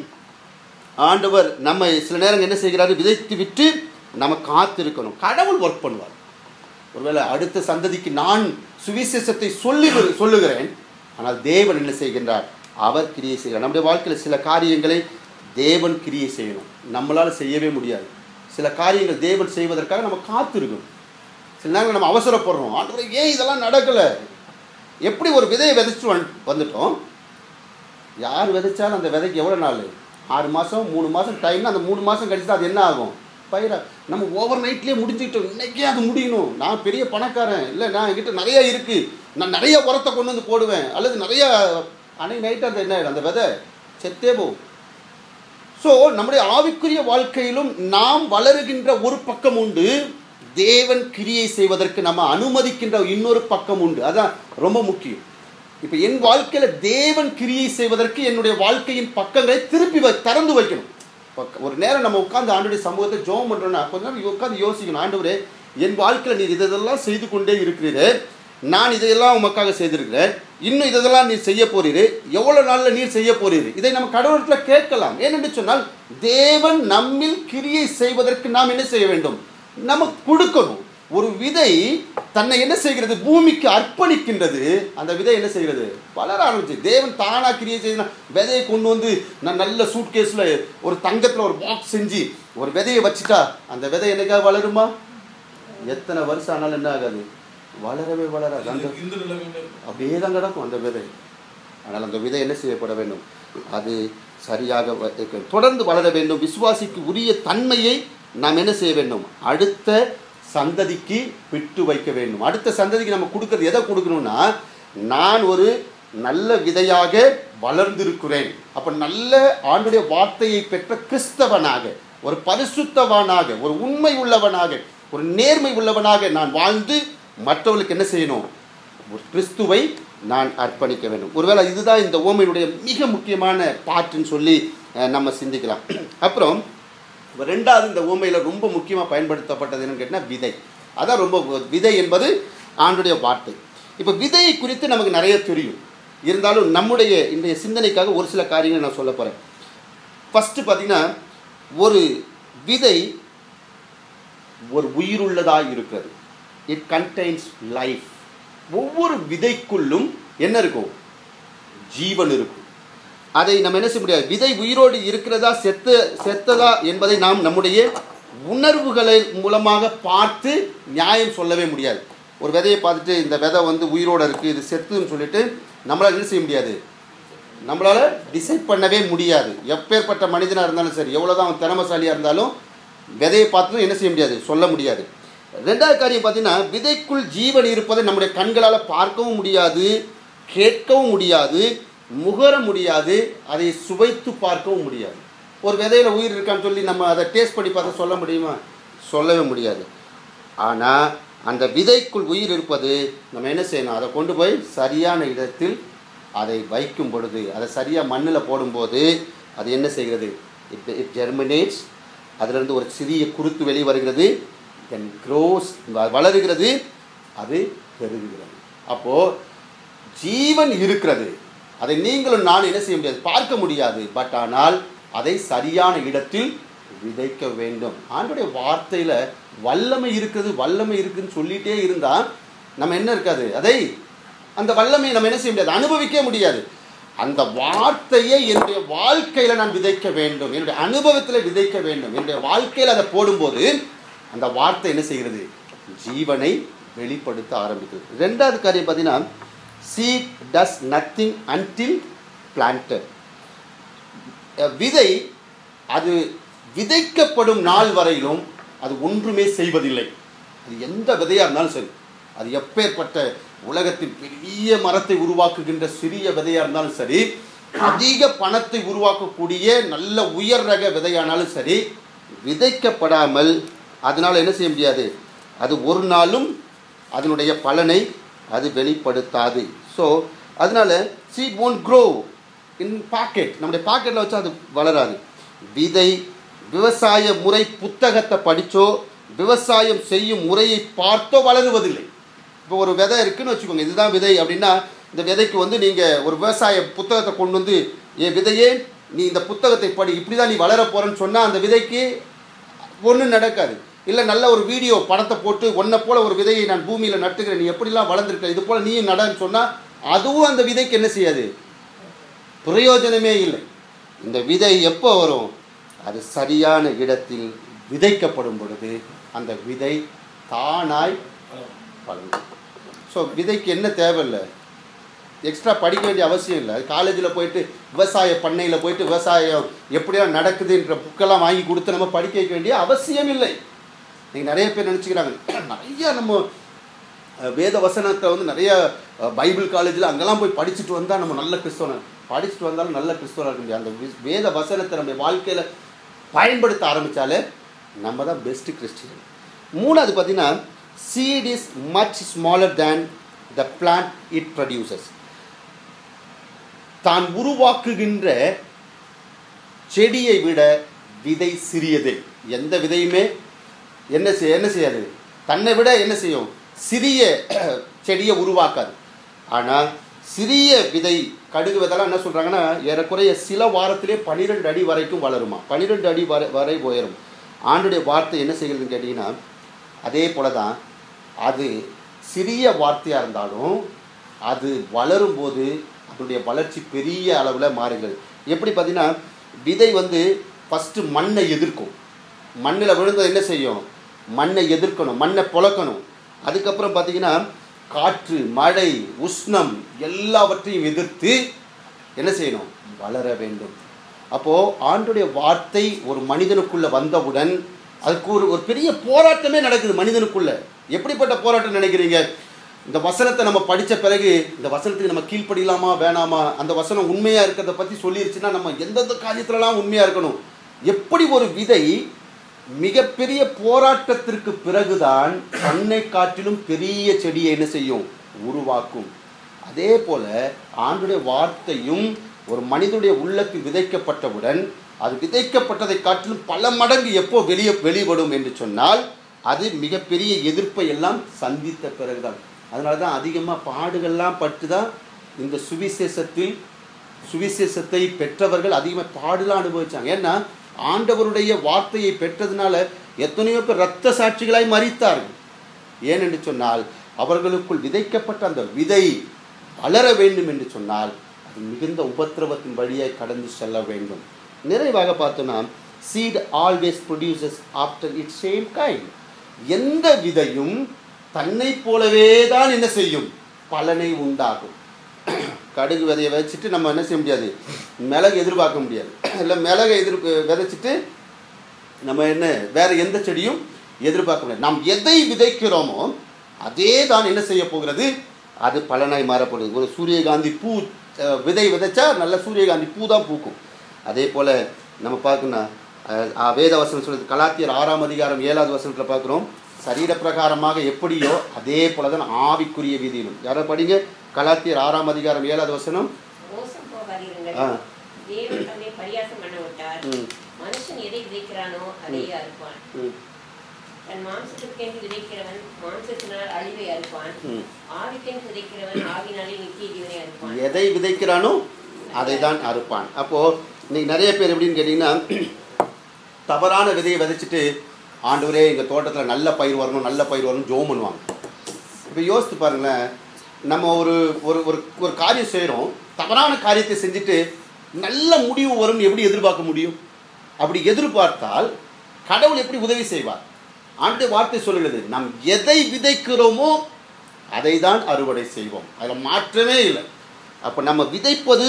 ஆண்டவர் நம்ம சில நேரம் என்ன செய்கிறாரு? விதைத்து விட்டு நம்ம காத்திருக்கணும். கடவுள் ஒர்க் பண்ணுவார். ஒருவேளை அடுத்த சந்ததிக்கு நான் சுவிசேஷத்தை சொல்லி சொல்லுகிறேன், ஆனால் தேவன் என்ன செய்கின்றார்? அவர் கிரியை செய்கிறார். நம்முடைய வாழ்க்கையில் சில காரியங்களை தேவன் கிரியை செய்யணும், நம்மளால் செய்யவே முடியாது. சில காரியங்கள் தேவன் செய்வதற்காக நம்ம காத்திருக்கணும். சில நேரங்கள் நம்ம அவசரப்படுறோம், ஆண்டவரே ஏன் இதெல்லாம் நடக்கலை? எப்படி ஒரு விதையை விதைச்சு வந்துட்டோம். யார் விதைச்சாலும் அந்த விதைக்கு எவ்வளோ நாள்? ஆறு மாதம் மூணு மாதம் டைம்னா அந்த மூணு மாதம் கழிச்சு அது என்ன ஆகும்? பயிரா. நம்ம ஓவர் நைட்லேயே முடிஞ்சுக்கிட்டோம், இன்றைக்கே அது முடியணும், நான் பெரிய பணக்காரன் இல்லை, நான் என்கிட்ட நிறையா இருக்குது, நான் நிறைய உரத்தை கொண்டு வந்து போடுவேன், அல்லது நிறையா அன்னைக்கு நைட்டு அந்த என்ன அந்த விதை செத்தே போகும். ஸோ நம்முடைய ஆவிக்குரிய வாழ்க்கையிலும் நாம் வளருகின்ற ஒரு பக்கம் உண்டு, தேவன் கிரியை செய்வதற்கு நம்ம அனுமதிக்கின்ற இன்னொரு பக்கம் உண்டு. அதான் ரொம்ப முக்கியம். இப்போ என் வாழ்க்கையில் தேவன் கிரியை செய்வதற்கு என்னுடைய வாழ்க்கையின் பக்கங்களை திருப்பி வை திறந்து வைக்கணும். ஒரு நேரம் நம்ம உட்காந்து ஆண்டவருடைய சமூகத்தை ஜெபம் பண்ணுறோன்னா கொஞ்ச நேரம் உட்காந்து யோசிக்கணும், ஆண்டவரே என் வாழ்க்கையில் நீர் இதெல்லாம் செய்து கொண்டே இருக்கிறீரே, நான் இதையெல்லாம் உமக்காக செய்திருக்கிறேன், இன்னும் இதெல்லாம் நீர் செய்ய போறீரு, எவ்வளோ நாளில் நீர் செய்ய போறீரு? இதை நம்ம கடவுளத்தில் கேட்கலாம். ஏனென்று சொன்னால் தேவன் நம்மில் கிரியை செய்வதற்கு நாம் என்ன செய்ய வேண்டும்? நமக்கு கொடுக்கணும். ஒரு விதை தன்னை என்ன செய்கிறது? பூமிக்கு அர்ப்பணிக்கின்றது. அந்த விதை என்ன செய்கிறது? வளர ஆரம்பிச்சு. தேவன் தானா கிரியை செய்ய விதையை கொண்டு வந்து நான் நல்ல சூட்கேஸில் ஒரு தங்கத்தில் ஒரு பாக்ஸ் செஞ்சு ஒரு விதையை வச்சுட்டா அந்த விதை என்னைக்காக வளருமா? எத்தனை வருஷம் ஆனாலும் என்ன ஆகாது? வளரவே வளராது. அந்த அப்படியே தான் கிடக்கும் அந்த விதை. ஆனால் அந்த விதை என்ன செய்யப்பட வேண்டும்? அது சரியாக தொடர்ந்து வளர வேண்டும். விசுவாசிக்கு உரிய தன்மையை நாம் என்ன செய்ய வேண்டும்? அடுத்த சந்ததிக்கு விட்டு வைக்க வேண்டும். அடுத்த சந்ததிக்கு நம்ம கொடுக்கறது எதை கொடுக்கணும்னா, நான் ஒரு நல்ல விதையாக வளர்ந்திருக்கிறேன், அப்போ நல்ல ஆண்டுடைய வார்த்தையை பெற்ற கிறிஸ்தவனாக, ஒரு பரிசுத்தவனாக, ஒரு உண்மை உள்ளவனாக, ஒரு நேர்மை உள்ளவனாக நான் வாழ்ந்து மற்றவர்களுக்கு என்ன செய்யணும்? ஒரு கிறிஸ்துவை நான் அர்ப்பணிக்க வேண்டும். ஒருவேளை இதுதான் இந்த ஓமையினுடைய மிக முக்கியமான பாட்டுன்னு சொல்லி நம்ம சிந்திக்கலாம். அப்புறம் ரெண்டாவது இந்த ஓமையில் ரொம்ப முக்கியமாக பயன்படுத்தப்பட்டது என்னன்னு கேட்டால் விதை. அதான் ரொம்ப விதை என்பது ஆண்டுடைய வார்த்தை. இப்போ விதையை குறித்து நமக்கு நிறைய தெரியும், இருந்தாலும் நம்முடைய இன்றைய சிந்தனைக்காக ஒரு சில காரியங்களை நான் சொல்ல போகிறேன். ஃபஸ்ட்டு பார்த்தீங்கன்னா, ஒரு விதை ஒரு உயிருள்ளதாக இருக்கிறது. It contains life. ஒவ்வொரு விதைக்குள்ளும் என்ன இருக்கும்? ஜீவன் இருக்கும். அதை நம்ம என்ன செய்ய முடியாது? விதை உயிரோடு இருக்கிறதா செத்து செத்ததா என்பதை நாம் நம்முடைய உணர்வுகளை மூலமாக பார்த்து நியாயம் சொல்லவே முடியாது. ஒரு விதையை பார்த்துட்டு இந்த விதை வந்து உயிரோடு இருக்குது, இது செத்துன்னு சொல்லிட்டு நம்மளால் என்ன செய்ய முடியாது? நம்மளால் டிசைட் பண்ணவே முடியாது. எப்பேற்பட்ட மனிதனாக இருந்தாலும் சரி, எவ்வளோதான் அவன் திறமைசாலியாக இருந்தாலும் விதையை பார்த்தும் என்ன செய்ய முடியாது? சொல்ல முடியாது. ரெண்டாவது காரியம் பார்த்தீங்கன்னா, விதைக்குள் ஜீவன் இருப்பதை நம்முடைய கண்களால் பார்க்கவும் முடியாது, கேட்கவும் முடியாது, முகர முடியாது, அதை சுவைத்து பார்க்கவும் முடியாது. ஒரு விதையில் உயிர் இருக்கான்னு சொல்லி நம்ம அதை டேஸ்ட் பண்ணி பார்த்தா சொல்ல முடியுமா? சொல்லவே முடியாது. ஆனால் அந்த விதைக்குள் உயிர் இருப்பது நம்ம என்ன செய்யணும்? அதை கொண்டு போய் சரியான இடத்தில் அதை வைக்கும் பொழுது, அதை சரியாக மண்ணில் போடும்போது அது என்ன செய்கிறது? It it germinates. அதிலிருந்து ஒரு சிறிய குருத்து வெளியே வருகிறது, தென் க்ரோஸ், வளருகிறது, அது பெருகுகிறது. அப்போது ஜீவன் இருக்கிறது. அதை நீங்களும் நான் என்ன செய்ய முடியாது? பார்க்க முடியாது. பட் ஆனால் அதை சரியான இடத்தில் விதைக்க வேண்டும். ஆண்டவருடைய வார்த்தையில் வல்லமை இருக்குது, வல்லமை இருக்குதுன்னு சொல்லிகிட்டே இருந்தால் நம்ம என்ன இருக்காது? அதை அந்த வல்லமையை நம்ம என்ன செய்ய முடியாது? அனுபவிக்க முடியாது. அந்த வார்த்தையை என்னுடைய வாழ்க்கையில் நான் விதைக்க வேண்டும், என்னுடைய அனுபவத்தில் விதைக்க வேண்டும். என்னுடைய வாழ்க்கையில் அதை போடும்போது அந்த வார்த்தை என்ன செய்கிறது? ஜீவனை வெளிப்படுத்த ஆரம்பிக்கிறது. ரெண்டாவது காரியம் பார்த்தீங்கன்னா, seed does nothing until planted. விதை அது விதைக்கப்படும் நாள் வரையிலும் அது ஒன்றுமே செய்வதில்லை. அது எந்த விதையாக இருந்தாலும் சரி, அது எப்பேற்பட்ட உலகத்தில் பெரிய மரத்தை உருவாக்குகின்ற சிறிய விதையாக இருந்தாலும் சரி, அதிக பணத்தை உருவாக்கக்கூடிய நல்ல உயர் ரக விதையானாலும் சரி, விதைக்கப்படாமல் அதனால் என்ன செய்ய முடியாது? அது ஒரு நாளும் அதனுடைய பலனை அது வெளிப்படுத்தாது. ஸோ அதனால seed won't grow in packet. நம்முடைய பாக்கெட்டில் வச்சா அது வளராது. விதை விவசாய முறை புத்தகத்தை படித்தோ விவசாயம் செய்யும் முறையை பார்த்தோ வளருவதில்லை. இப்போ ஒரு விதை இருக்குதுன்னு வச்சுக்கோங்க, இதுதான் விதை அப்படின்னா, இந்த விதைக்கு வந்து நீங்கள் ஒரு விவசாய புத்தகத்தை கொண்டு வந்து, என் விதையே நீ இந்த புத்தகத்தை படி, இப்படி தான் நீ வளர போகிறேன்னு சொன்னால் அந்த விதைக்கு ஒன்றும் நடக்காது. இல்லை நல்ல ஒரு வீடியோ படத்தை போட்டு ஒன்றை போல் ஒரு விதையை நான் பூமியில் நட்டுக்கிறேன், நீ எப்படிலாம் வளர்ந்துருக்க, இது போல் நீயும் நடன்னு சொன்னால் அதுவும் அந்த விதைக்கு என்ன செய்யாது? பிரயோஜனமே இல்லை. இந்த விதை எப்போ வரும்? அது சரியான இடத்தில் விதைக்கப்படும் பொழுது அந்த விதை தானாய் வளரும். ஸோ விதைக்கு என்ன தேவையில்லை? எக்ஸ்ட்ரா படிக்க வேண்டிய அவசியம் இல்லை. அது காலேஜில் போயிட்டு விவசாய பண்ணையில் போயிட்டு விவசாயம் எப்படியா நடக்குதுன்ற புக்கெல்லாம் வாங்கி கொடுத்து நம்ம படிக்க வைக்க வேண்டிய அவசியம் இல்லை. நீங்கள் நிறைய பேர் நினச்சிக்கிறாங்க, நிறையா நம்ம வேத வசனத்தை வந்து நிறைய பைபிள் காலேஜில் அங்கெல்லாம் போய் படிச்சுட்டு வந்தால் நம்ம நல்ல கிறிஸ்தவனை படிச்சுட்டு வந்தாலும் நல்ல கிறிஸ்தவனாக இருக்க முடியாது. அந்த வேத வசனத்தை நம்ம வாழ்க்கையில் பயன்படுத்த ஆரம்பித்தாலே நம்ம தான் பெஸ்ட்டு கிறிஸ்டியன். மூணாவது பார்த்தீங்கன்னா, seed is much smaller than the plant it produces. தான் உருவாக்குகின்ற செடியை விட விதை சிறியது. எந்த விதையுமே என்ன செய்ய என்ன செய்யாது? தன்னை விட என்ன செய்யும்? சிறிய செடியை உருவாக்காது. ஆனால் சிறிய விதை கடுகு விதெல்லாம் என்ன சொல்கிறாங்கன்னா, ஏறக்குறைய சில வாரத்திலே பன்னிரெண்டு அடி வரைக்கும் வளருமா, பன்னிரெண்டு அடி வரை வரை உயரும். ஆண்டுடைய வார்த்தை என்ன செய்கிறதுன்னு கேட்டிங்கன்னா, அதே போல தான் அது சிறிய வார்த்தையாக இருந்தாலும் அது வளரும்போது அதனுடைய வளர்ச்சி பெரிய அளவில் மாறுகிறது. எப்படி பார்த்தீங்கன்னா, விதை வந்து ஃபஸ்ட்டு மண்ணை எதிர்க்கும். மண்ணில் விழுந்தது என்ன செய்யும்? மண்ணை எதிர்க்கணும், மண்ணை புழக்கணும். அதுக்கப்புறம் பார்த்தீங்கன்னா, காற்று, மழை, உஷ்ணம் எல்லாவற்றையும் எதிர்த்து என்ன செய்யணும்? வளர வேண்டும். அப்போது ஆண்டுடைய வார்த்தை ஒரு மனிதனுக்குள்ளே வந்தவுடன் அதுக்கு ஒரு ஒரு பெரிய போராட்டமே நடக்குது மனிதனுக்குள்ள. எப்படிப்பட்ட போராட்டம் நினைக்கிறீங்க? இந்த வசனத்தை நம்ம படித்த பிறகு இந்த வசனத்துக்கு நம்ம கீழ்ப்படியலாமா வேணாமா, அந்த வசனம் உண்மையாக இருக்கிறத பற்றி சொல்லிருச்சுன்னா நம்ம எந்தெந்த காரியத்துலலாம் உண்மையாக இருக்கணும். எப்படி ஒரு விதை மிகப்பெரிய போராட்டத்திற்கு பிறகுதான் தன்னை காட்டிலும் பெரிய செடியை என்ன செய்யும்? உருவாக்கும். அதே போல ஆண்டுடைய வார்த்தையும் ஒரு மனிதனுடைய உள்ளத்தில் விதைக்கப்பட்டவுடன் அது விதைக்கப்பட்டதை காட்டிலும் பல மடங்கு எப்போ வெளியே வெளிப்படும் என்று சொன்னால் அது மிகப்பெரிய எதிர்ப்பை எல்லாம் சந்தித்த பிறகுதான். அதனால தான் அதிகமாக பாடுகள்லாம் பட்டு தான் இந்த சுவிசேஷத்தில் சுவிசேஷத்தை பெற்றவர்கள் அதிகமாக பாடுலாம் அனுபவித்தாங்க. ஏன்னா ஆண்டவருடைய வார்த்தையை பெற்றதுனால எத்தனையோ பேர் இரத்த சாட்சிகளாய் மரித்தார்கள். ஏனென்று சொன்னால் அவர்களுக்குள் விதைக்கப்பட்ட அந்த விதை வளர வேண்டும் என்று சொன்னால் அது மிகுந்த உபத்திரவத்தின் வழியாக கடந்து செல்ல வேண்டும். நிறைவாக பார்த்தோன்னா seed always produces after its same kind. எந்த விதையும் தன்னை போலவே தான் என்ன செய்யும்? பலனை உண்டாகும். கடுகு விதையை விதைச்சிட்டு நம்ம என்ன செய்ய முடியாது? மிளகு எதிர்பார்க்க முடியாது. இல்லை மிளகை எதிர் விதைச்சிட்டு நம்ம என்ன வேற எந்த செடியும் எதிர்பார்க்க முடியாது. நாம் எதை விதைக்கிறோமோ அதே தான் என்ன செய்ய போகிறது? அது பலனாய் மாறப்படுது. ஒரு சூரியகாந்தி பூ விதை விதைச்சா நல்ல சூரியகாந்தி பூ தான் பூக்கும். அதே போல் நம்ம பார்க்கணும் வேத வசனம் சொல்லுது. கலாத்தியர் ஆறாம் அதிகாரம் ஏழாவது வசனத்தில் பார்க்குறோம். சரீர பிரகாரமாக எப்படியோ அதே போல தான் ஆவிக்குரிய விதியிலும். யாரை படிங்க? கலாத்தியர் ஆறாம் அதிகாரம் ஏழாவது வசனம். மனுஷன் எதை விதைக்கிறானோ அதையே அறுப்பான். தன் மாம்சத்துக்கென்று விதைக்கிறவன் மாம்சத்தினால் அழிவை அறுப்பான். ஆவிக்கென்று விதைக்கிறவன் ஆவினாலே நித்திய ஜீவனை அறுப்பான். எதை விதைக்கிறானோ அதை தான் அறுப்பான். அப்போ இன்னைக்கு நிறைய பேர் எப்படின்னு கேட்டிங்கன்னா தவறான விதையை விதைச்சிட்டு ஆண்டவரே எங்கள் தோட்டத்தில் நல்ல பயிர் வரணும் நல்ல பயிர் வரணும் ஜோம் பண்ணுவாங்க. இப்போ யோசித்து பாருங்களேன், நம்ம ஒரு ஒரு ஒரு காரியம் செய்கிறோம், தவறான காரியத்தை செஞ்சுட்டு நல்ல முடிவு வரும்னு எப்படி எதிர்பார்க்க முடியும்? அப்படி எதிர்பார்த்தால் கடவுள் எப்படி உதவி செய்வார்? ஆண்டு வார்த்தை சொல்லுகிறது, நாம் எதை விதைக்கிறோமோ அதை தான் அறுவடை செய்வோம். அதில் மாற்றமே இல்லை. அப்போ நம்ம விதைப்பது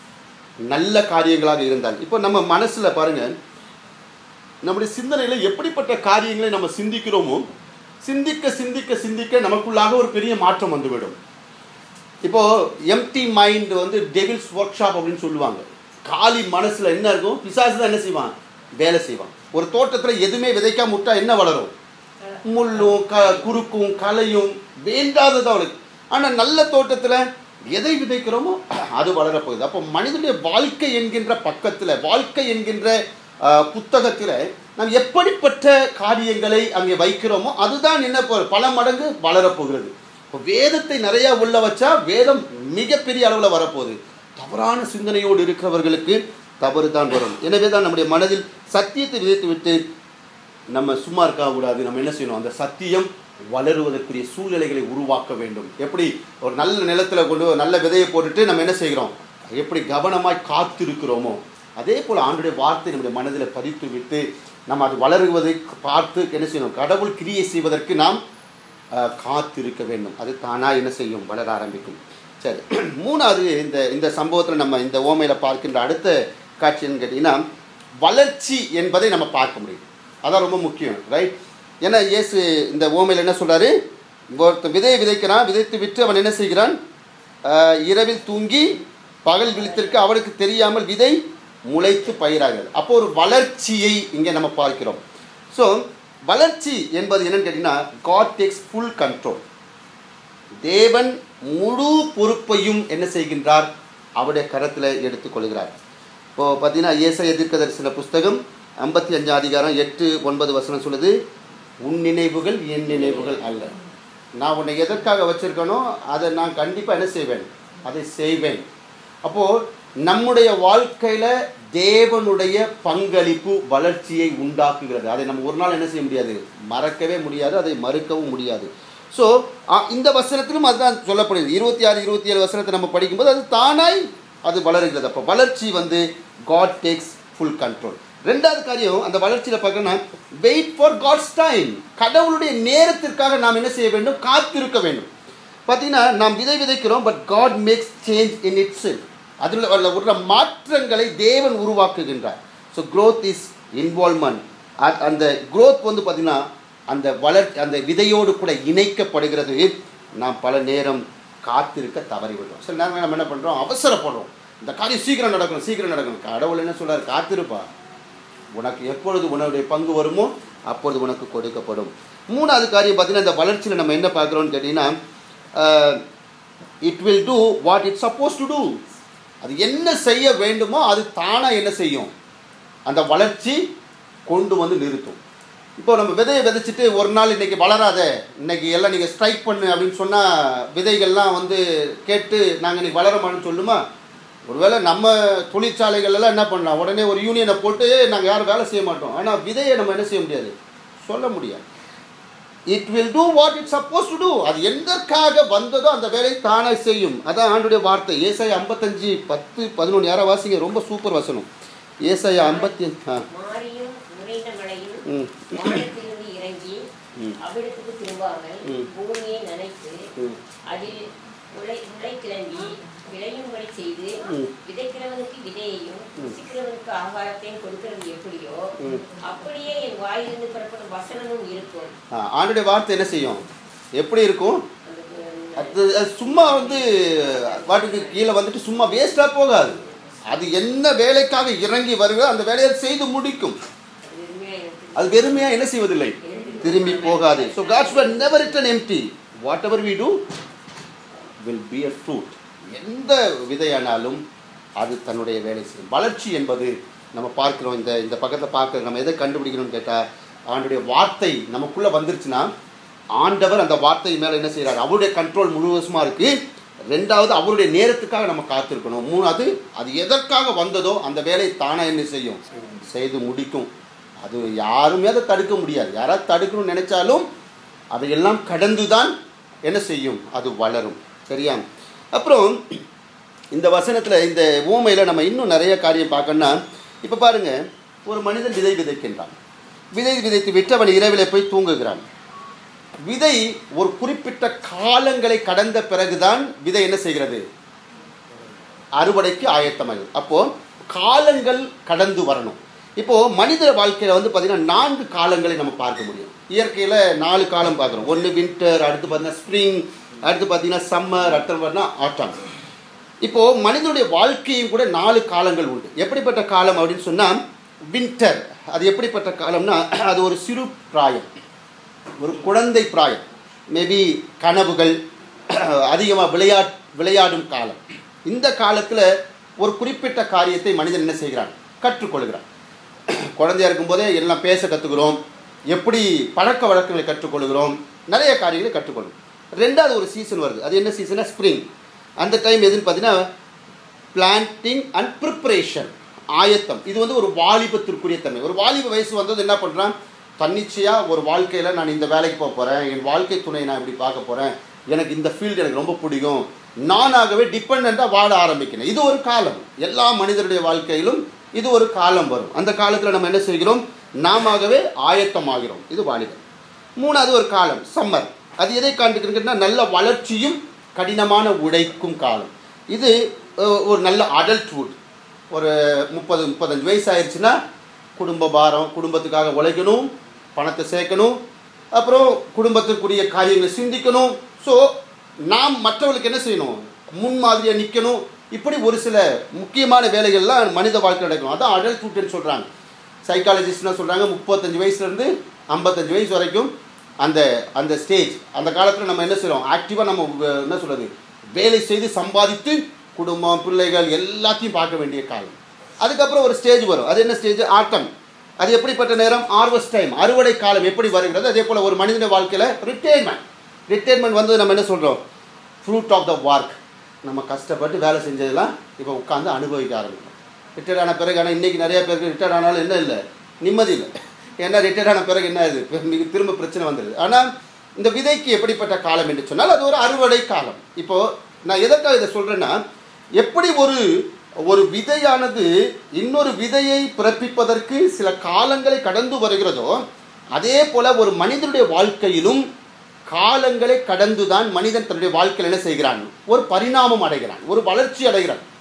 நல்ல காரியங்களாக இருந்தால், இப்போ நம்ம மனசில் பாருங்கள், நம்முடைய சிந்தனையில் எப்படிப்பட்ட காரியங்களை நம்ம சிந்திக்கிறோமோ சிந்திக்க சிந்திக்க சிந்திக்க நமக்குள்ளாக ஒரு பெரிய மாற்றம் வந்துவிடும். இப்போது எம்டி மைண்ட் வந்து டெவில்ஸ் ஒர்க் ஷாப் அப்படின்னு சொல்லுவாங்க. காலி மனசில் என்ன இருக்கும்? பிசாசு தான் என்ன செய்வான்? வேலை செய்வான். ஒரு தோட்டத்தில் எதுவுமே விதைக்காம விட்டா என்ன வளரும்? முள்ளும் க குறுக்கும் களையும் வேண்டாதது அவளுக்கு. ஆனால் நல்ல தோட்டத்தில் எதை விதைக்கிறோமோ அது வளரப்போகுது. அப்போ மனிதனுடைய வாழ்க்கை என்கின்ற பக்கத்தில், வாழ்க்கை என்கின்ற புத்தகத்தில் நாம் எப்படிப்பட்ட காரியங்களை அங்கே வைக்கிறோமோ அதுதான் என்ன பல மடங்கு வளரப்போகிறது. இப்போ வேதத்தை நிறையா உள்ள வச்சா வேதம் மிகப்பெரிய அளவில் வரப்போகுது. தவறான சிந்தனையோடு இருக்கிறவர்களுக்கு தவறு தான் வரும். எனவே தான் நம்முடைய மனதில் சத்தியத்தை விதைத்து விட்டு நம்ம சும்மா இருக்கக்கூடாது. நம்ம என்ன செய்யணும்? அந்த சத்தியம் வளருவதற்குரிய சூழ்நிலைகளை உருவாக்க வேண்டும். எப்படி ஒரு நல்ல நிலத்தில் கொண்டு நல்ல விதையை போட்டுட்டு நம்ம என்ன செய்கிறோம்? எப்படி கவனமாய் காத்திருக்கிறோமோ அதே போல் ஆண்டுடைய வார்த்தை நம்முடைய மனதில் பதித்து விட்டு நம்ம அது வளருவதை பார்த்து என்ன செய்யணும்? கடவுள் கிரியை செய்வதற்கு நாம் காத்திருக்க வேண்டும். அது தானாக என்ன செய்யும்? வளர ஆரம்பிக்கும். சரி, மூணாவது இந்த இந்த சம்பவத்தில் நம்ம இந்த ஓமையில் பார்க்கின்ற அடுத்த காட்சின்னு கேட்டிங்கன்னா வளர்ச்சி என்பதை நம்ம பார்க்க முடியும். அதான் ரொம்ப முக்கியம், ரைட்? ஏன்னா இயேசு இந்த ஓமையில் என்ன சொல்கிறாரு? ஒருத்தன் விதையை விதைக்கிறான், விதைத்து விட்டு அவன் என்ன செய்கிறான்? இரவில் தூங்கி பகல் விழித்திருக்க அவனுக்கு தெரியாமல் விதை முளைத்து பயிராகிறது. அப்போ ஒரு வளர்ச்சியை இங்கே நம்ம பார்க்கிறோம். ஸோ வளர்ச்சி என்பது என்னன்னு கேட்டிங்கன்னா காட் டேக்ஸ் ஃபுல் கண்ட்ரோல். தேவன் முழு பொறுப்பையும் என்ன செய்கின்றார்? அவருடைய கரத்தில் எடுத்துக்கொள்கிறார். இப்போது பார்த்தீங்கன்னா ஏசாயா தீர்க்கதரிசன புஸ்தகம் ஐம்பத்தி அஞ்சாம் அதிகாரம் எட்டு ஒன்பது வசனம் சொல்லுது, உன் நினைவுகள் என் நினைவுகள் அல்ல. நான் உன்னை எதற்காக வச்சுருக்கனோ அதை நான் கண்டிப்பாக என்ன செய்வேன்? அதை செய்வேன். அப்போது நம்முடைய வாழ்க்கையில் தேவனுடைய பங்களிப்பு வளர்ச்சியை உண்டாக்குகிறது. அதை நம்ம ஒரு நாள் என்ன செய்ய முடியாது? மறக்கவே முடியாது, அதை மறுக்கவும் முடியாது. ஸோ இந்த வசனத்திலும் அதுதான் சொல்லப்படுது. இருபத்தி ஆறு இருபத்தி ஏழு வசனத்தை நம்ம படிக்கும்போது அது தானாய் அது வளருகிறது. அப்போ வளர்ச்சி வந்து காட் டேக்ஸ் ஃபுல் கண்ட்ரோல். ரெண்டாவது காரியம் அந்த வளர்ச்சியில் பார்க்கணும்னா வெயிட் ஃபார் காட்ஸ் டைம். கடவுளுடைய நேரத்திற்காக நாம் என்ன செய்ய வேண்டும்? காத்திருக்க வேண்டும். பார்த்தீங்கன்னா நாம் விதை விதைக்கிறோம், but God makes change in itself. அதில் உள்ள மாற்றங்களை தேவன் உருவாக்குகின்றார். So growth is involvement. அந்த growth வந்து பார்த்தீங்கன்னா அந்த வளர் அந்த விதையோடு கூட இணைக்கப்படுகிறது. நாம் பல நேரம் காத்திருக்க தவறி விடுறோம். சில நேரம் நம்ம என்ன பண்ணுறோம், அவசரப்படுறோம். இந்த காரியம் சீக்கிரம் நடக்கணும் சீக்கிரம் நடக்கணும். கடவுள் என்ன சொல்றாரு, காத்திருப்பா, உனக்கு எப்பொழுது உன்னுடைய பங்கு வருமோ அப்பொழுது உனக்கு கொடுக்கப்படும். மூணாவது காரியம் பார்த்தீங்கன்னா இந்த வளர்ச்சியில் நம்ம என்ன பார்க்குறோம்னு கேட்டிங்கன்னா, it will do what it suppose to do. அது என்ன செய்ய வேண்டுமோ அது தானாக என்ன செய்யும், அந்த வளர்ச்சி கொண்டு வந்து நிறுத்தும். இப்போ நம்ம விதையை விதைச்சிட்டு ஒரு நாள் இன்றைக்கி வளராத, இன்றைக்கி எல்லாம் நீங்கள் ஸ்ட்ரைக் பண்ணு அப்படின்னு சொன்னால் விதைகள்லாம் வந்து கேட்டு நாங்கள் இன்றைக்கி வளரமான்னு சொல்லுமா? ஒருவேளை நம்ம தொழிற்சாலைகள்லாம் என்ன பண்ணலாம், உடனே ஒரு யூனியனை போட்டு நாங்கள் யாரும் வேலை செய்ய மாட்டோம். ஆனால் விதையை நம்ம என்ன செய்ய முடியாது, சொல்ல முடியாது. It will do what it suppose to do. அது எதற்காக வந்ததோ அந்த வேலை தானே செய்யும். அதான் ஆண்டுடைய வார்த்தை. ஏசாயா ஐம்பத்தஞ்சு பத்து பதினொன்று யாரா வாசிங்க, ரொம்ப சூப்பர் வசனம். ஏசாயா ஐம்பத்தி மாரியும் உறைந்த மழையும் வானத்திலிருந்து இறங்கி அவ்விடத்துக்கு திரும்பாமல் பூமியை நனைத்து அதில் முளை முளை கிளம்பி விளையும்படி செய்து விதைக்கிறவனுக்கு விதையையும் புசிக்கிறவனுக்கு ஆகாரத்தையும் கொடுக்கிறது எப்படியோ அப்படியே என் வாயிலிருந்து புறப்படும் வசனமும் இருக்கும். ஆண்டுடைய வார்த்தை என்ன செய்யும், எப்படி இருக்கும்? அது சும்மா வந்து வாட்டுக்கு கீழே வந்துட்டு சும்மா வேஸ்டாக போகாது. அது என்ன வேலைக்காக இறங்கி வருக அந்த வேலையை செய்து முடிக்கும். அது வெறுமையாக என்ன செய்வதில்லை, திரும்பி போகாது. So God's word never return empty. Whatever we do will bear fruit. எந்த விதையானாலும் அது தன்னுடைய வேலை செய்யும். வளர்ச்சி என்பது நம்ம பார்க்கிறோம். இந்த இந்த பக்கத்தில் பார்க்குற நம்ம எதை கண்டுபிடிக்கணும்னு கேட்டால், ஆண்டுடைய வார்த்தை நமக்குள்ளே வந்துருச்சுன்னா ஆண்டவர் அந்த வார்த்தை மேலே என்ன செய்கிறார், அவருடைய கண்ட்ரோல் முழுவதுமாக இருக்குது. ரெண்டாவது, அவருடைய நேரத்துக்காக நம்ம காத்திருக்கணும். மூணாவது, அது எதற்காக வந்ததோ அந்த வேலை தானே என்ன செய்யும், செய்து முடிக்கும். அது யாருமே அதை தடுக்க முடியாது. யாராவது தடுக்கணும்னு நினைச்சாலும் அதையெல்லாம் கடந்து தான் என்ன செய்யும், அது வளரும். சரியா? அப்புறம் இந்த வசனத்தில் இந்த ஊமையில் நம்ம இன்னும் நிறைய காரியம் பார்க்கணும்னா, இப்போ பாருங்கள், ஒரு மனிதன் விதை விதைக்கின்றான். விதை விதைத்து விட்டு அவன் இரவிலே போய் தூங்குகிறான். விதை ஒரு குறிப்பிட்ட காலங்களை கடந்த பிறகுதான் விதை என்ன செய்கிறது, அறுவடைக்கு ஆயத்தமாகிறது. அப்போது காலங்கள் கடந்து வரணும். இப்போது மனித வாழ்க்கையில் வந்து பார்த்திங்கன்னா நான்கு காலங்களை நம்ம பார்க்க முடியும். இயற்கையில் நாலு காலம் பார்க்குறோம். ஒன்று வின்டர், அடுத்து பார்த்தீங்கன்னா ஸ்ப்ரிங், அடுத்து பார்த்தீங்கன்னா சம்மர், அடுத்து பார்த்தீங்கன்னா ஆட்டம். இப்போது மனிதனுடைய வாழ்க்கையும் கூட நாலு காலங்கள் உண்டு. எப்படிப்பட்ட காலம் அப்படின்னு சொன்னால், வின்டர் அது எப்படிப்பட்ட காலம்னா, அது ஒரு சிறு பிராயம், ஒரு குழந்தை பிராயம். மேபி கனவுகள் அதிகமாக விளையா விளையாடும் காலம். இந்த காலத்தில் ஒரு குறிப்பிட்ட காரியத்தை மனிதன் என்ன செய்கிறான், கற்றுக்கொள்கிறான். குழந்தையாக இருக்கும்போதே எல்லாம் பேச கற்றுக்கிறோம், எப்படி பழக்க வழக்கங்களை கற்றுக்கொள்கிறோம், நிறைய காரியங்களை கற்றுக்கொள்ளும். ரெண்டாவது ஒரு சீசன் வருது. அது என்ன சீசனா, ஸ்ப்ரிங். அந்த டைம் எதுன்னு பார்த்தீங்கன்னா பிளான்டிங் அண்ட் ப்ரிப்ரேஷன், ஆயத்தம். இது வந்து ஒரு வாலிபத்திற்குரிய தன்மை. ஒரு வாலிப வயசு வந்தது என்ன பண்ணுறான், தன்னிச்சையாக ஒரு வாழ்க்கையில் நான் இந்த வேலைக்கு போக போகிறேன், என் வாழ்க்கை துணை நான் இப்படி பார்க்க போகிறேன், எனக்கு இந்த ஃபீல்டு எனக்கு ரொம்ப பிடிக்கும், நானாகவே டிபெண்ட்டாக வாழ ஆரம்பிக்கிறேன். இது ஒரு காலம். எல்லா மனிதருடைய வாழ்க்கையிலும் இது ஒரு காலம் வரும். அந்த காலத்தில் நம்ம என்ன செய்கிறோம், நாமவே ஆயத்தமாகிறோம். இது வாலிபம். மூணாவது ஒரு காலம் சம்மர். அது எதை காண்பிக்கிறதுன்னா நல்ல வளர்ச்சியும் கடினமான உழைக்கும் காலம். இது ஒரு நல்ல அடல்ட்ஹுட். ஒரு முப்பது முப்பத்தஞ்சு வயசு ஆயிடுச்சுன்னா குடும்ப பாரம், குடும்பத்துக்காக உழைக்கணும், பணத்தை சேர்க்கணும், அப்புறம் குடும்பத்திற்குரிய காரியங்களை சிந்திக்கணும். ஸோ நாம் மற்றவர்களுக்கு என்ன செய்யணும், முன்மாதிரியாக நிற்கணும். இப்படி ஒரு சில முக்கியமான வேலைகள்லாம் மனித வாழ்க்கை நடக்கணும். அதான் அடல்ட்ஹுட்னு சொல்கிறாங்க. சைக்காலஜிஸ்ட்னா சொல்கிறாங்க முப்பத்தஞ்சு வயசுலேருந்து ஐம்பத்தஞ்சு வயசு வரைக்கும் அந்த அந்த ஸ்டேஜ். அந்த காலத்தில் நம்ம என்ன செய்கிறோம், ஆக்டிவாக நம்ம என்ன சொல்கிறது, வேலை செய்து சம்பாதித்து குடும்பம் பிள்ளைகள் எல்லாத்தையும் பார்க்க வேண்டிய காலம். அதுக்கப்புறம் ஒரு ஸ்டேஜ் வரும். அது என்ன ஸ்டேஜ், ஆட்டம். அது எப்படிப்பட்ட நேரம், ஹார்வெஸ்ட் டைம், அறுவடை காலம் எப்படி வருகிறது. அதே போல் ஒரு மனிதன வாழ்க்கையில் ரிட்டைர்மெண்ட். ரிட்டைர்மெண்ட் வந்து நம்ம என்ன சொல்கிறோம், ஃப்ரூட் ஆஃப் த ஒர்க். நம்ம கஷ்டப்பட்டு வேலை செஞ்சதெல்லாம் இப்போ உட்காந்து அனுபவிக்க ஆரம்பிக்கும். ரிட்டையர்ட் ஆன பிறகு, ஆனால் இன்றைக்கி நிறைய பேருக்கு ரிட்டையர்ட் ஆனாலும் என்ன இல்லை, நிம்மதி இல்லை. ஏன்னா ரிட்டையர்ட் ஆன பிறகு என்ன ஆகுது, திரும்ப பிரச்சனை வந்துடுது. ஆனால் இந்த விதைக்கு எப்படிப்பட்ட காலம் என்று சொன்னால் அது ஒரு அறுவடை காலம். இப்போது நான் எதற்காக இதை சொல்கிறேன்னா, எப்படி ஒரு ஒரு விதையானது இன்னொரு விதையை பிறப்பிப்பதற்கு சில காலங்களை கடந்து வருகிறதோ, அதே போல் ஒரு மனிதனுடைய வாழ்க்கையிலும் காலங்களை கடந்துதான் மனிதன் தன்னுடைய வாழ்க்கையில் என்ன செய்கிறான், ஒரு பரிணாமம் அடைகிறான், ஒரு வளர்ச்சி அடைகிறான்.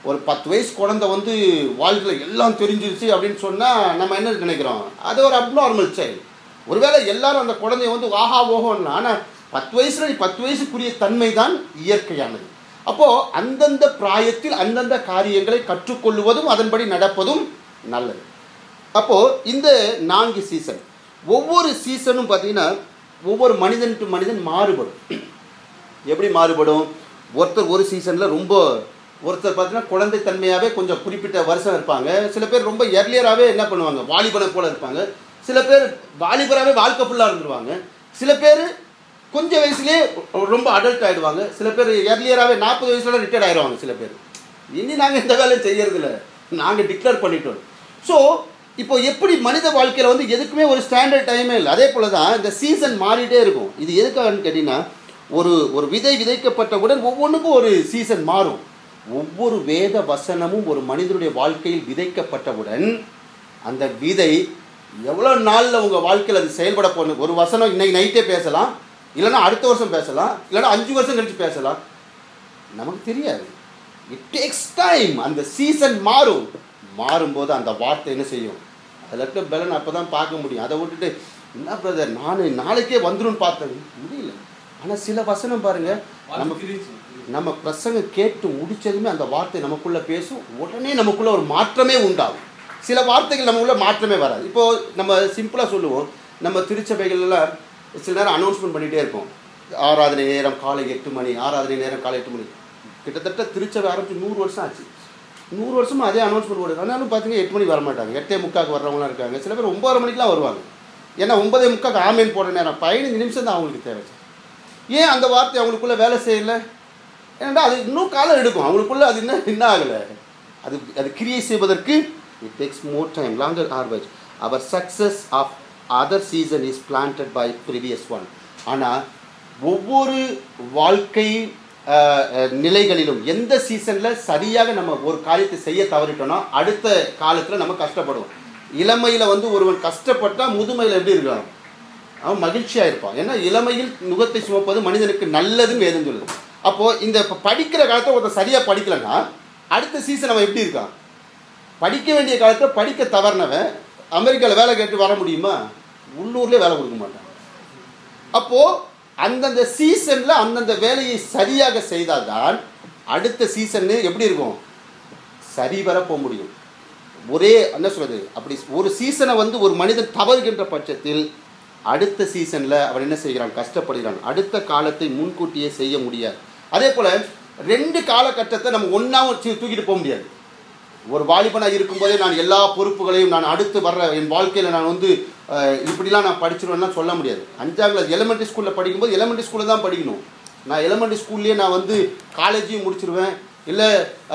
ஒரு பத்து வயசு குழந்தை வந்து வாழ்க்கையில் எல்லாம் தெரிஞ்சிருச்சு அப்படின்னு சொன்னால் நம்ம என்ன நினைக்கிறோம், அது ஒரு அப்நார்மல் சைல்டு. ஒருவேளை எல்லாரும் அந்த குழந்தைய வந்து வாஹா ஓஹோன்னா, ஆனால் பத்து வயசுல நீ பத்து வயசுக்குரிய தன்மை தான் இயற்கையானது. அப்போது அந்தந்த பிராயத்தில் அந்தந்த காரியங்களை கற்றுக்கொள்வதும் அதன்படி நடப்பதும் நல்லது. அப்போது இந்த நான்கு சீசன், ஒவ்வொரு சீசனும் பார்த்திங்கன்னா ஒவ்வொரு மனிதன் டு மனிதன் மாறுபடும். எப்படி மாறுபடும்? ஒருத்தர் ஒரு சீசனில் ரொம்ப ஒருத்தர் பார்த்தீங்கன்னா குழந்தை தன்மையாகவே கொஞ்சம் குறிப்பிட்ட வருஷம் இருப்பாங்க. சில பேர் ரொம்ப எர்லியராகவே என்ன பண்ணுவாங்க, வாலிபனை போல் இருப்பாங்க. சில பேர் வாலிபராகவே வாழ்க்கை ஃபுல்லாக இருந்துருவாங்க. சில பேர் கொஞ்சம் வயசுலேயே ரொம்ப அடல்ட் ஆகிடுவாங்க. சில பேர் எர்லியராகவே நாற்பது வயசுல ரிட்டையர்ட் ஆகிடுவாங்க. சில பேர் இனி நாங்கள் இந்த வேலையை செய்யறதில்ல, நாங்கள் டிக்ளேர் பண்ணிட்டோம். ஸோ இப்போ எப்படி மனித வாழ்க்கையில் வந்து எதுக்குமே ஒரு ஸ்டாண்டர்ட் டைமே இல்லை. அதே போல் தான் இந்த சீசன் மாறிட்டே இருக்கும். இது எதுக்காகன்னு கேட்டிங்கன்னா, ஒரு ஒரு விதை விதைக்கப்பட்டவுடன் ஒவ்வொன்றுக்கும் ஒரு சீசன் மாறும். ஒவ்வொரு வேத வசனமும் ஒரு மனிதனுடைய வாழ்க்கையில் விதைக்கப்பட்டவுடன் அந்த விதை எவ்வளோ நாளில் உங்கள் வாழ்க்கையில் அது செயல்பட போகணும். ஒரு வசனம் இன்னைக்கு நைட்டே பேசலாம், இல்லைன்னா அடுத்த வருஷம் பேசலாம், இல்லைன்னா அஞ்சு வருஷம் கழிச்சு பேசலாம், நமக்கு தெரியாது. It takes time. அந்த சீசன் மாறும். மாறும்போது அந்த வார்த்தை என்ன செய்யும், அதில் இருக்க பலன் அப்போ தான் பார்க்க முடியும். அதை விட்டுட்டு என்ன பிரதர் நான் நாளைக்கே வந்துடும் பார்த்தேன் முடியல. ஆனால் சில வசனம் பாருங்கள், நம்ம நம்ம பிரசங்கம் கேட்டு முடித்ததுமே அந்த வார்த்தை நமக்குள்ளே பேசும். உடனே நமக்குள்ளே ஒரு மாற்றமே உண்டாகும். சில வார்த்தைகள் நமக்குள்ளே மாற்றமே வராது. இப்போது நம்ம சிம்பிளாக சொல்லுவோம், நம்ம திருச்சபைகள்லாம் சில நேரம் அனௌன்ஸ்மெண்ட் பண்ணிகிட்டே இருப்போம். ஆராதனை நேரம் காலை எட்டு மணி, ஆராதனை நேரம் காலை எட்டு மணி. கிட்டத்தட்ட திருச்சபை ஆரம்பித்து நூறு வருஷம் ஆச்சு. நூறு வருஷமாக அதே அனௌன்ஸ்மெண்ட் போடுது. ஆனாலும் பார்த்தீங்கன்னா எட்டு மணிக்கு வர மாட்டாங்க, எட்டே முக்காக்கு வர்றவங்களாம் இருக்காங்க. சில பேர் ஒம்பது மணிக்கெலாம் வருவாங்க. ஏன்னா ஒன்பதே முக்காக்கு ஆமேன் போடுற நேரம் பதினஞ்சு நிமிஷம் தான் அவங்களுக்கு தேவை. ஏன் அந்த வார்த்தை அவங்களுக்குள்ளே வேலை செய்யலை? ஏன்னா அது இன்னும் காலம் எடுக்கும். அவங்களுக்குள்ளே அது இன்னும் என்ன ஆகலை, அது அது கிரியை செய்வதற்கு it takes more time, longer harvest. Our success of other season is planted by previous one. ஆனால் ஒவ்வொரு வாழ்க்கை நிலைகளிலும் எந்த சீசனில் சரியாக நம்ம ஒரு காரியத்தை செய்ய தவறிட்டோன்னா அடுத்த காலத்தில் நம்ம கஷ்டப்படுவோம். இளமையில் வந்து ஒருவன் கஷ்டப்பட்டால் முதுமையில் எப்படி இருக்கான், அவன் மகிழ்ச்சியாக இருப்பான். ஏன்னா இளமையில் நுகத்தை சுமப்பது மனிதனுக்கு நல்லதுன்னு வேதம் சொல்லுது. அப்போது இந்த இப்போ படிக்கிற காலத்தில் ஒருத்தர் சரியாக படிக்கலைன்னா அடுத்த சீசன் அவன் எப்படி இருக்கான்? படிக்க வேண்டிய காலத்தில் படிக்க தவறினவன் அமெரிக்காவில் வேலை கேட்டு வர முடியுமா? உள்ளூர்லேயே வேலை கொடுக்க மாட்டான். அப்போது அந்தந்த சீசனில் அந்தந்த வேலையை சரியாக செய்தால்தான் அடுத்த சீசன்னு எப்படி இருக்கும், சரிவர போக முடியும். ஒரே என்ன சொல்கிறது, அப்படி ஒரு சீசனை வந்து ஒரு மனிதன் தவறுகின்ற பட்சத்தில் அடுத்த சீசனில் அவன் என்ன செய்கிறான், கஷ்டப்படுகிறான். அடுத்த காலத்தை முன்கூட்டியே செய்ய முடியாது. அதே போல் ரெண்டு காலகட்டத்தை நம்ம ஒன்றாவும் தூக்கிட்டு போக முடியாது. ஒரு வாலிபனாக இருக்கும்போதே நான் எல்லா பொறுப்புகளையும் நான் அடுத்து வர்ற என் வாழ்க்கையில் நான் வந்து இப்படிலாம் நான் படிச்சிருவேன்னா சொல்ல முடியாது. அஞ்சாம் கிளாஸ் எலிமெண்ட்ரி ஸ்கூலில் படிக்கும்போது எலிமெண்ட்ரி ஸ்கூலில் தான் படிக்கணும். நான் எலிமெண்ட்ரி ஸ்கூல்லேயே நான் வந்து காலேஜையும் முடிச்சிருவேன், இல்லை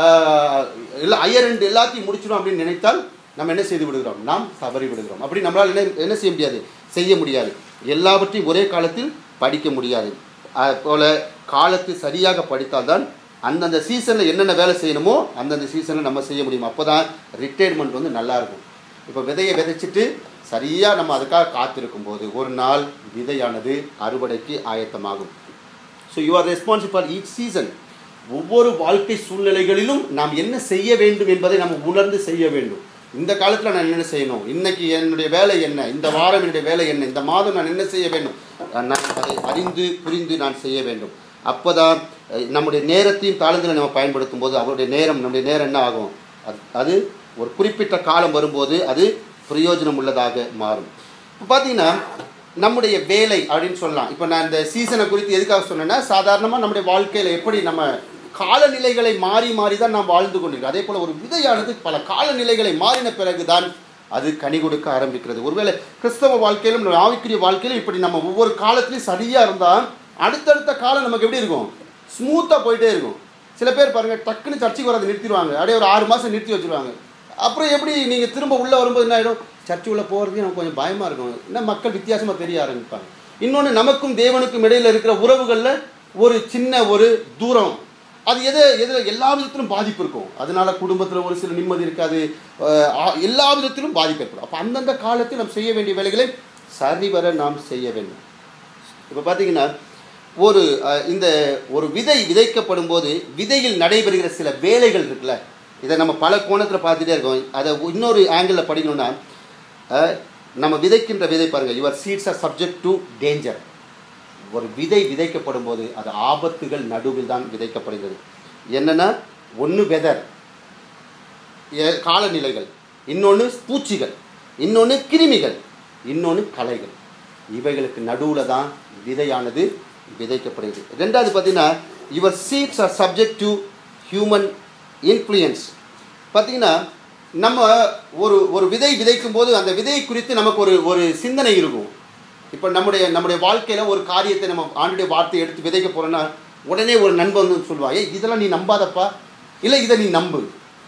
இல்லை ஹையர் அண்ட் எல்லாத்தையும் முடிச்சிடும் அப்படின்னு நினைத்தால் நம்ம என்ன செய்து விடுகிறோம், நாம் தவறி விடுகிறோம். அப்படி நம்மளால் என்ன என்ன செய்ய முடியாது, செய்ய முடியாது. எல்லாவற்றையும் ஒரே காலத்தில் படிக்க முடியாது. அதுபோல் காலத்து சரியாக படித்தால்தான் அந்தந்த சீசனில் என்னென்ன வேலை செய்யணுமோ அந்தந்த சீசனில் நம்ம செய்ய முடியும். அப்போ தான் ரிட்டையர்மெண்ட் வந்து நல்லாயிருக்கும். இப்போ விதையை விதைச்சிட்டு சரியாக நம்ம அதுக்காக காத்திருக்கும் போது ஒரு நாள் விதையானது அறுவடைக்கு ஆயத்தமாகும். So you are responsible for each season. ஒவ்வொரு வாழ்க்கை சூழ்நிலைகளிலும் நாம் என்ன செய்ய வேண்டும் என்பதை நம்ம உணர்ந்து செய்ய வேண்டும். இந்த காலத்தில் நான் என்ன செய்யணும், இன்றைக்கி என்னுடைய வேலை என்ன, இந்த வாரம் என்னுடைய வேலை என்ன, இந்த மாதம் நான் என்ன செய்ய வேண்டும், நான் அதை அறிந்து புரிந்து நான் செய்ய வேண்டும். அப்போ தான் நம்முடைய நேரத்தையும் தாளங்களை நம்ம பயன்படுத்தும் போது அவருடைய நேரம் நம்முடைய நேரம் என்ன ஆகும், அது ஒரு குறிப்பிட்ட காலம் வரும்போது அது பிரயோஜனம் உள்ளதாக மாறும். இப்போ பார்த்தீங்கன்னா நம்முடைய வேலை அப்படின்னு சொல்லலாம். இப்போ நான் இந்த சீசனை குறித்து எதுக்காக சொன்னேன்னா, சாதாரணமாக நம்முடைய வாழ்க்கையில் எப்படி நம்ம காலநிலைகளை மாறி மாறி தான் நாம் வாழ்ந்து கொண்டிருக்கோம். அதே போல் ஒரு விதையானது பல காலநிலைகளை மாறின பிறகு தான் அது கனி கொடுக்க ஆரம்பிக்கிறது. ஒருவேளை கிறிஸ்தவ வாழ்க்கையிலும் ஆவிக்குரிய வாழ்க்கையிலும் இப்படி நம்ம ஒவ்வொரு காலத்துலையும் சரியாக இருந்தால் அடுத்தடுத்த காலம் நமக்கு எப்படி இருக்கும், ஸ்மூத்தாக போயிட்டே இருக்கும். சில பேர் பாருங்கள், டக்குன்னு சர்ச்சைக்கு வரதை நிறுத்திடுவாங்க, அப்படியே ஒரு ஆறு மாதம் நிறுத்தி வச்சுருவாங்க. அப்புறம் எப்படி நீங்கள் திரும்ப உள்ளே வரும்போது என்ன ஆகிடும், சர்ச்சை உள்ளே போகிறதுக்கு நமக்கு கொஞ்சம் பயமாக இருக்கும். இன்னும் மக்கள் வித்தியாசமாக தெரிய ஆரம்பிப்பாங்க. இன்னொன்று, நமக்கும் தேவனுக்கும் இடையில் இருக்கிற உறவுகளில் ஒரு சின்ன ஒரு தூரம், அது எது எதில் எல்லா விதத்திலும் பாதிப்பு இருக்கும். அதனால் குடும்பத்தில் ஒரு சில நிம்மதி இருக்காது, எல்லா விதத்திலும் பாதிப்பு ஏற்படும். அப்போ அந்தந்த காலத்தில் நாம் செய்ய வேண்டிய வேலைகளை சரிவர நாம் செய்ய வேண்டும். இப்போ பார்த்தீங்கன்னா ஒரு இந்த ஒரு விதை விதைக்கப்படும் போது விதையில் நடைபெறுகிற சில வேலைகள் இருக்குல்ல, இதை நம்ம பல கோணத்தில் பார்த்துட்டே இருக்கோம். அதை இன்னொரு ஆங்கிளில் படிக்கணும்னா, நம்ம விதைக்கின்ற விதை பாருங்கள், your seeds are subject to danger. ஒரு விதை விதைக்கப்படும் போது அது ஆபத்துகள் நடுவில் தான் விதைக்கப்படுகிறது. என்னென்னா, ஒன்று வெதர் காலநிலைகள், இன்னொன்று பூச்சிகள், இன்னொன்று கிருமிகள், இன்னொன்று களைகள். இவைகளுக்கு நடுவில் தான் விதையானது விதைக்கப்படுகிறது. ரெண்டாவது பார்த்தீங்கன்னா, your seeds are subject to human influence. பார்த்திங்கன்னா, நம்ம ஒரு ஒரு விதை விதைக்கும் போது அந்த விதையை குறித்து நமக்கு ஒரு ஒரு சிந்தனை இருக்கும். இப்போ நம்முடைய நம்முடைய வாழ்க்கையில் ஒரு காரியத்தை நம்ம ஆண்டுடைய வார்த்தையை எடுத்து விதைக்க போகிறோன்னா, உடனே ஒரு நண்பன் வந்து சொல்லுவான், ஏய் இதெல்லாம் நீ நம்பாதப்பா, இல்லை இதை நீ நம்பு.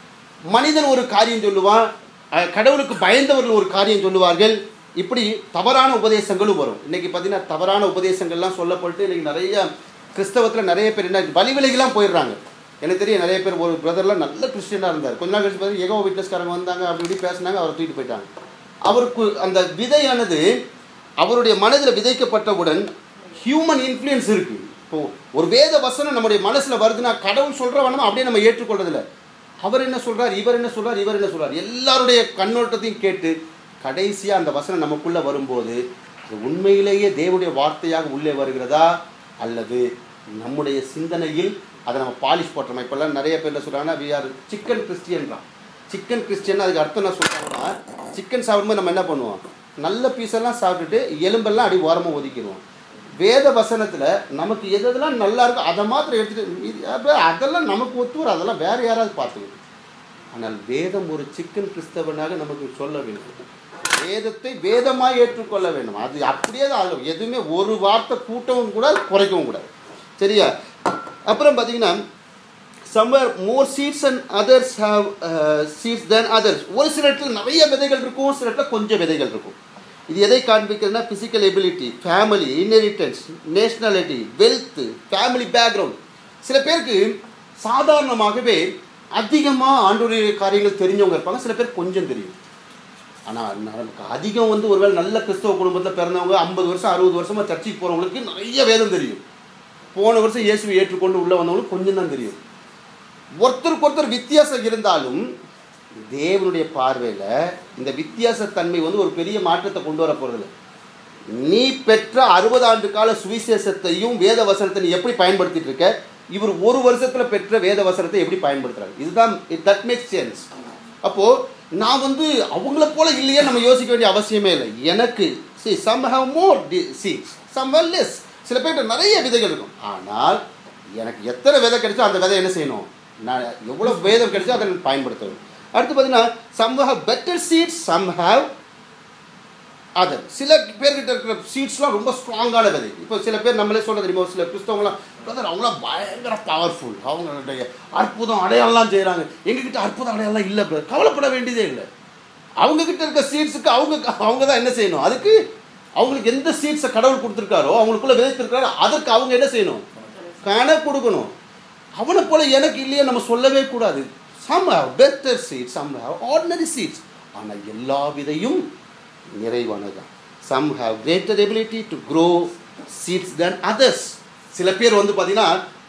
மனிதன் ஒரு காரியம் சொல்லுவான், கடவுளுக்கு பயந்தவர்கள் ஒரு காரியம் சொல்லுவார்கள். இப்படி தவறான உபதேசங்களும் வரும். இன்றைக்கி பார்த்திங்கன்னா தவறான உபதேசங்கள்லாம் சொல்லப்பட்டு இன்றைக்கி நிறைய கிறிஸ்தவத்தில் நிறைய பேர் என்ன வழி விலகிலாம் போயிடுறாங்க. எனக்கு தெரியும் நிறைய பேர். ஒரு பிரதர்லாம் நல்ல கிறிஸ்டியனாக இருந்தார். கொஞ்ச நாள் கழிச்சு பார்த்தீங்கன்னா எகோ விட்னஸ்காரங்க வந்தாங்க, அப்படி இப்படி பேசினாங்க, அவரை தூக்கிட்டு போயிட்டாங்க. அவருக்கு அந்த விதையானது அவருடைய மனதில் விதைக்கப்பட்டவுடன் ஹியூமன் இன்ஃப்ளூயன்ஸ் இருக்குது. இப்போது ஒரு வேத வசனம் நம்முடைய மனசில் வருதுன்னா கடவுள் சொல்கிற வண்ணம் அப்படியே நம்ம ஏற்றுக்கொள்றதில்ல. அவர் என்ன சொல்கிறார், இவர் என்ன சொல்கிறார், இவர் என்ன சொல்கிறார், எல்லாருடைய கண்ணோட்டத்தையும் கேட்டு கடைசியாக அந்த வசனம் நமக்குள்ளே வரும்போது அது உண்மையிலேயே தேவனுடைய வார்த்தையாக உள்ளே வருகிறதா அல்லது நம்முடைய சிந்தனையில் அதை நம்ம பாலிஷ் போட்டுறோம். இப்போல்லாம் நிறைய பேர் என்ன சொல்கிறாங்கன்னா, வி ஆர் சிக்கன் கிறிஸ்டியன் தான். சிக்கன் கிறிஸ்டியன் அதுக்கு அர்த்தம் என்ன சொல்கிறாங்கன்னா, சிக்கன் சாப்பிடும்போது நம்ம என்ன பண்ணுவோம், நல்ல பீஸெல்லாம் சாப்பிட்டுட்டு எலும்பெல்லாம் அடி ஓரமாக ஒதுக்கிடுவோம். வேத வசனத்தில் நமக்கு எது எதெல்லாம் நல்லா இருக்கும் அதை மாத்திரம் எடுத்துகிட்டு அதெல்லாம் நமக்கு ஒத்துவர், அதெல்லாம் வேறு யாராவது பார்த்துக்கணும். ஆனால் வேதம் ஒரு சிக்கன் கிறிஸ்தவனாக நமக்கு சொல்ல வேண்டும். வேதத்தை வேதமாக ஏற்றுக்கொள்ள வேண்டும். அது அப்படியே தான் ஆகும். எதுவுமே ஒரு வார்த்தை கூட்டவும் கூடாது, குறைக்கவும் கூடாது. சரியா? அப்புறம் பார்த்தீங்கன்னா, somewhere more seeds and others have uh, seeds than others. ஒரு சில இடத்துல நிறைய விதைகள் இருக்கும், சில இடத்துல கொஞ்சம் விதைகள் இருக்கும். இது எதை காண்பிக்கிறதுனா, physical ability, family, inheritance, nationality, wealth, family background. சில பேருக்கு சாதாரணமாகவே அதிகமாக ஆண்டோடைய காரியங்கள் தெரிஞ்சவங்க இருப்பாங்க, சில பேர் கொஞ்சம் தெரியும். ஆனால் நமக்கு அதிகம் வந்து ஒருவேளை நல்ல கிறிஸ்தவ குடும்பத்தில் பிறந்தவங்க ஐம்பது வருஷம் அறுபது வருஷமாக சர்ச்சைக்கு போகிறவங்களுக்கு நிறைய வேதம் தெரியும். போன வருஷம் இயேசுவை ஏற்றுக்கொண்டு உள்ளே வந்தவங்களுக்கு கொஞ்சம் தான் தெரியும். ஒருத்தருக்கு ஒருத்தர் வித்தியாசம் இருந்தாலும் தேவனுடைய பார்வையில் இந்த வித்தியாசத்தன்மை வந்து ஒரு பெரிய மாற்றத்தை கொண்டு வர போகிறது. நீ பெற்ற அறுபது ஆண்டு கால சுவிசேஷத்தையும் வேத வசனத்தை நீ எப்படி பயன்படுத்திட்டு இருக்க, இவர் ஒரு வருஷத்தில் பெற்ற வேத வசனத்தை எப்படி பயன்படுத்துறாரு, இதுதான் தட் மேக்ஸ் சென்ஸ். அப்போது நான் வந்து அவங்கள போல இல்லையே நம்ம யோசிக்க வேண்டிய அவசியமே இல்லை. எனக்கு see some have more seeds, some have less. சில பேர்கிட்ட நிறைய விதைகள் இருக்கும். ஆனால் எனக்கு எத்தனை விதை கிடைச்சோ அந்த விதை என்ன செய்யணும், நான் எவ்வளோ வேதம் கிடைச்சோ அதை பயன்படுத்தணும். அடுத்து பார்த்தீங்கன்னா, some have better seeds, some have other. சில பேர்கிட்ட இருக்கிற சீட்ஸ்லாம் ரொம்ப ஸ்ட்ராங்கான விதை. இப்போ சில பேர் நம்மளே சொல்ல தெரியுமா, சில கிறிஸ்தவங்களாம் பிரதர் அவங்களாம் பயங்கர பவர்ஃபுல், அவங்களுடைய அற்புதம் அடையாளம்லாம் செய்கிறாங்க, எங்ககிட்ட அற்புதம் அடையாளம் இல்லை பிரதர். கவலைப்பட வேண்டியதே இல்லை. அவங்கக்கிட்ட இருக்க சீட்ஸுக்கு அவங்க அவங்க தான் என்ன செய்யணும், அதுக்கு அவங்களுக்கு எந்த சீட்ஸை கடவுள் கொடுத்துருக்காரோ அவங்களுக்குள்ளே விதைத்திருக்காரோ அதற்கு அவங்க என்ன செய்யணும், கணக்கு கொடுக்கணும். அவனை போல எனக்கு இல்லையே நம்ம சொல்லவே கூடாது. some have better seeds, some have ordinary seeds. ஆனால் எல்லா விதையும் நிறைவானதான். some have greater ability to grow seeds than others. சில பேர் வந்து பார்த்தீங்கன்னா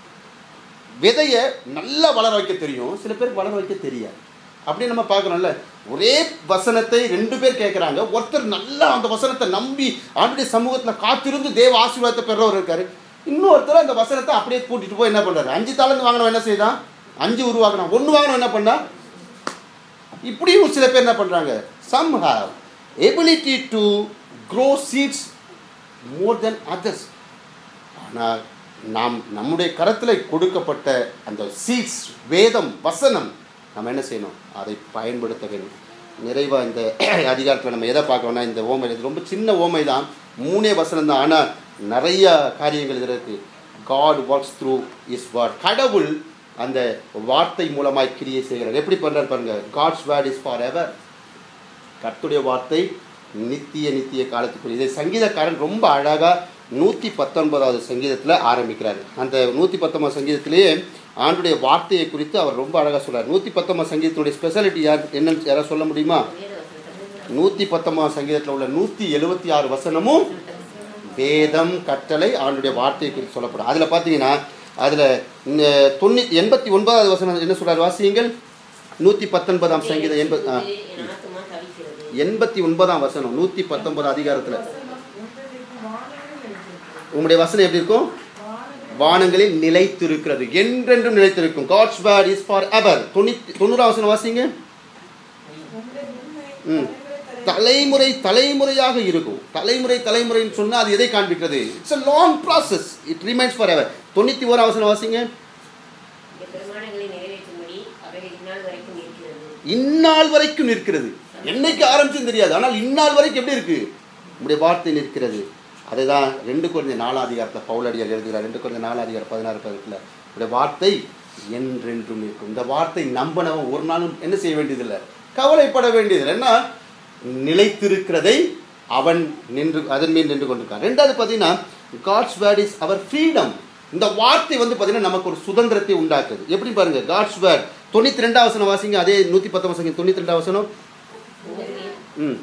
விதையை நல்லா வளர வைக்க தெரியும், சில பேருக்கு வளர வைக்க தெரியாது. அப்படி நம்ம பார்க்குறோம்ல, ஒரே வசனத்தை ரெண்டு பேர் கேட்குறாங்க. ஒருத்தர் நல்லா அந்த வசனத்தை நம்பி ஆண்டுடைய சமூகத்தில் காத்திருந்து தேவ ஆசீர்வாதத்தை பெறவர் இருக்காரு. இன்னொருத்தர் அந்த வசனத்தை அப்படியே கூட்டிகிட்டு போய் என்ன பண்ணுறாரு, அஞ்சு தாளந்து வாங்கினவன் என்ன செய்தான், அஞ்சு உருவாக்கினான், ஒன்று வாங்கினவன் என்ன பண்ணா. இப்படியும் சில பேர் என்ன பண்ணுறாங்க, some have ability to grow seeds more than others. ஆனால் நாம் நம்முடைய கரத்தில் கொடுக்கப்பட்ட அந்த சீட்ஸ் வேதம் வசனம் நம்ம என்ன செய்யணும், அதை பயன்படுத்த வேண்டும். நிறைவாக இந்த அதிகாரத்தில் நம்ம எதை பார்க்கணும்னா, இந்த ஓமை இது ரொம்ப சின்ன ஓமை தான், மூணே வசனம் தான், ஆனால் நிறைய காரியங்கள் இதில் இருக்குது. God works through his word. கடவுள் அந்த வார்த்தை மூலமாய் கிரியை செய்கிறார். எப்படி பண்ணுறாரு பாருங்க, God's word is forever. கர்த்தருடைய வார்த்தை நித்திய நித்திய காலத்துக்குரிய. இதை சங்கீதக்காரன் ரொம்ப அழகாக நூற்றி பத்தொன்பதாவது சங்கீதத்தில் ஆரம்பிக்கிறார். அந்த நூற்றி பத்தொன்பது சங்கீதத்திலேயே ஆண்டுடைய வார்த்தையை குறித்து அவர் ரொம்ப அழகாக சொல்கிறார். நூற்றி பத்தொன்பது சங்கீதத்தினுடைய ஸ்பெஷாலிட்டி யார் என்னன்னு யாராவது சொல்ல முடியுமா? நூற்றி பத்தொன்பது சங்கீதத்தில் உள்ள நூற்றி எழுபத்தி ஆறு வசனமும் வேதம் கட்டளை ஆண்டுடைய வார்த்தையை குறித்து சொல்லப்படும். அதில் பார்த்தீங்கன்னா அதில் தொண்ணூற்றி எண்பத்தி ஒன்பதாவது வசனம் என்ன சொல்கிறார், வாசியுங்கள். நூற்றி பத்தொன்பதாம் சங்கீதம் எண்பது ஆ என் ஆத்துமா தவிக்கிறது. எண்பத்தி ஒன்பதாம் வசனம் நூற்றி பத்தொன்பது அதிகாரத்தில் உங்களுடைய வசனம் எப்படி இருக்கும்? வானங்களில் நிலைத்திருக்கிறது, என்றென்றும் நிலைத்திருக்கும். God's word is forever. தொண்ணூறாம் வசனம் வாசிங்க. ம் தலைமுறை தலைமுறையாக இருக்கும். தலைமுறை தலைமுறைன்னு சொன்னால் அது எதை காண்பிக்கிறது? It's a long process. It remains forever. தொண்ணூற்றி ஓராம் வசனம் வாசிங்க. இந்நாள் வரைக்கும் நிற்கிறது. என்னைக்கு ஆரம்பிச்சுன்னு தெரியாது, ஆனால் இந்நாள் வரைக்கும் எப்படி இருக்கு? உங்களுடைய வார்த்தை நிற்கிறது. அதுதான் ரெண்டு குறைந்த நாலாம் அதிகாரத்தில் பவுலடியார் எழுதுகிறார். ரெண்டு குறைந்த நாலாம் அதிகாரம் பதினாறு பதினெட்டுல உங்களுடைய வார்த்தை என்றென்றும் இருக்கும். இந்த வார்த்தை நம்பினவன் ஒரு நாளும் என்ன செய்ய வேண்டியதில்லை, கவலைப்பட வேண்டியதில்லை. ஏன்னா நிலைத்திருக்கிறதை அவன் நின்று அதன் மீது நின்று கொண்டிருக்கான். ரெண்டாவது பார்த்தீங்கன்னா God's word is our freedom. இந்த வார்த்தை வந்து பார்த்தீங்கன்னா நமக்கு ஒரு சுதந்திரத்தை உண்டாக்குது. எப்படி பாருங்க, God's word தொண்ணூற்றி ரெண்டாம் வசனம் வாசிங்க. அதே நூற்றி பத்தொன்பது வசனம் தொண்ணூற்றி ரெண்டாம் வசனம். ம்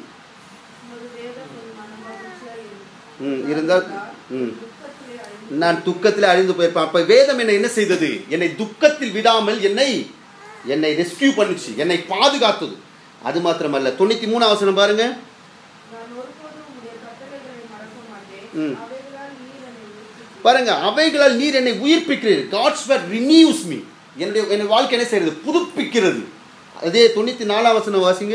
ம் இருந்தால் ம் நான் துக்கத்தில் அழிந்து போயிருப்பேன். அப்போ வேதம் என்னை என்ன செய்தது? என்னை துக்கத்தில் விடாமல் என்னை என்னை ரெஸ்கியூ பண்ணிச்சு, என்னை பாதுகாத்தது. அது மாத்திரமல்ல, தொண்ணூற்றி மூணாம் வசனம் பாருங்க. ம் பாருங்க, அவைகளால் நீர் என்னை உயிர்ப்பிக்கிறீர். God's word renews me. என்னுடைய என்னுடைய வாழ்க்கை என்ன செய்யறது? புதுப்பிக்கிறது. அதே தொண்ணூற்றி நாலாம் வசனம் வாசிங்க.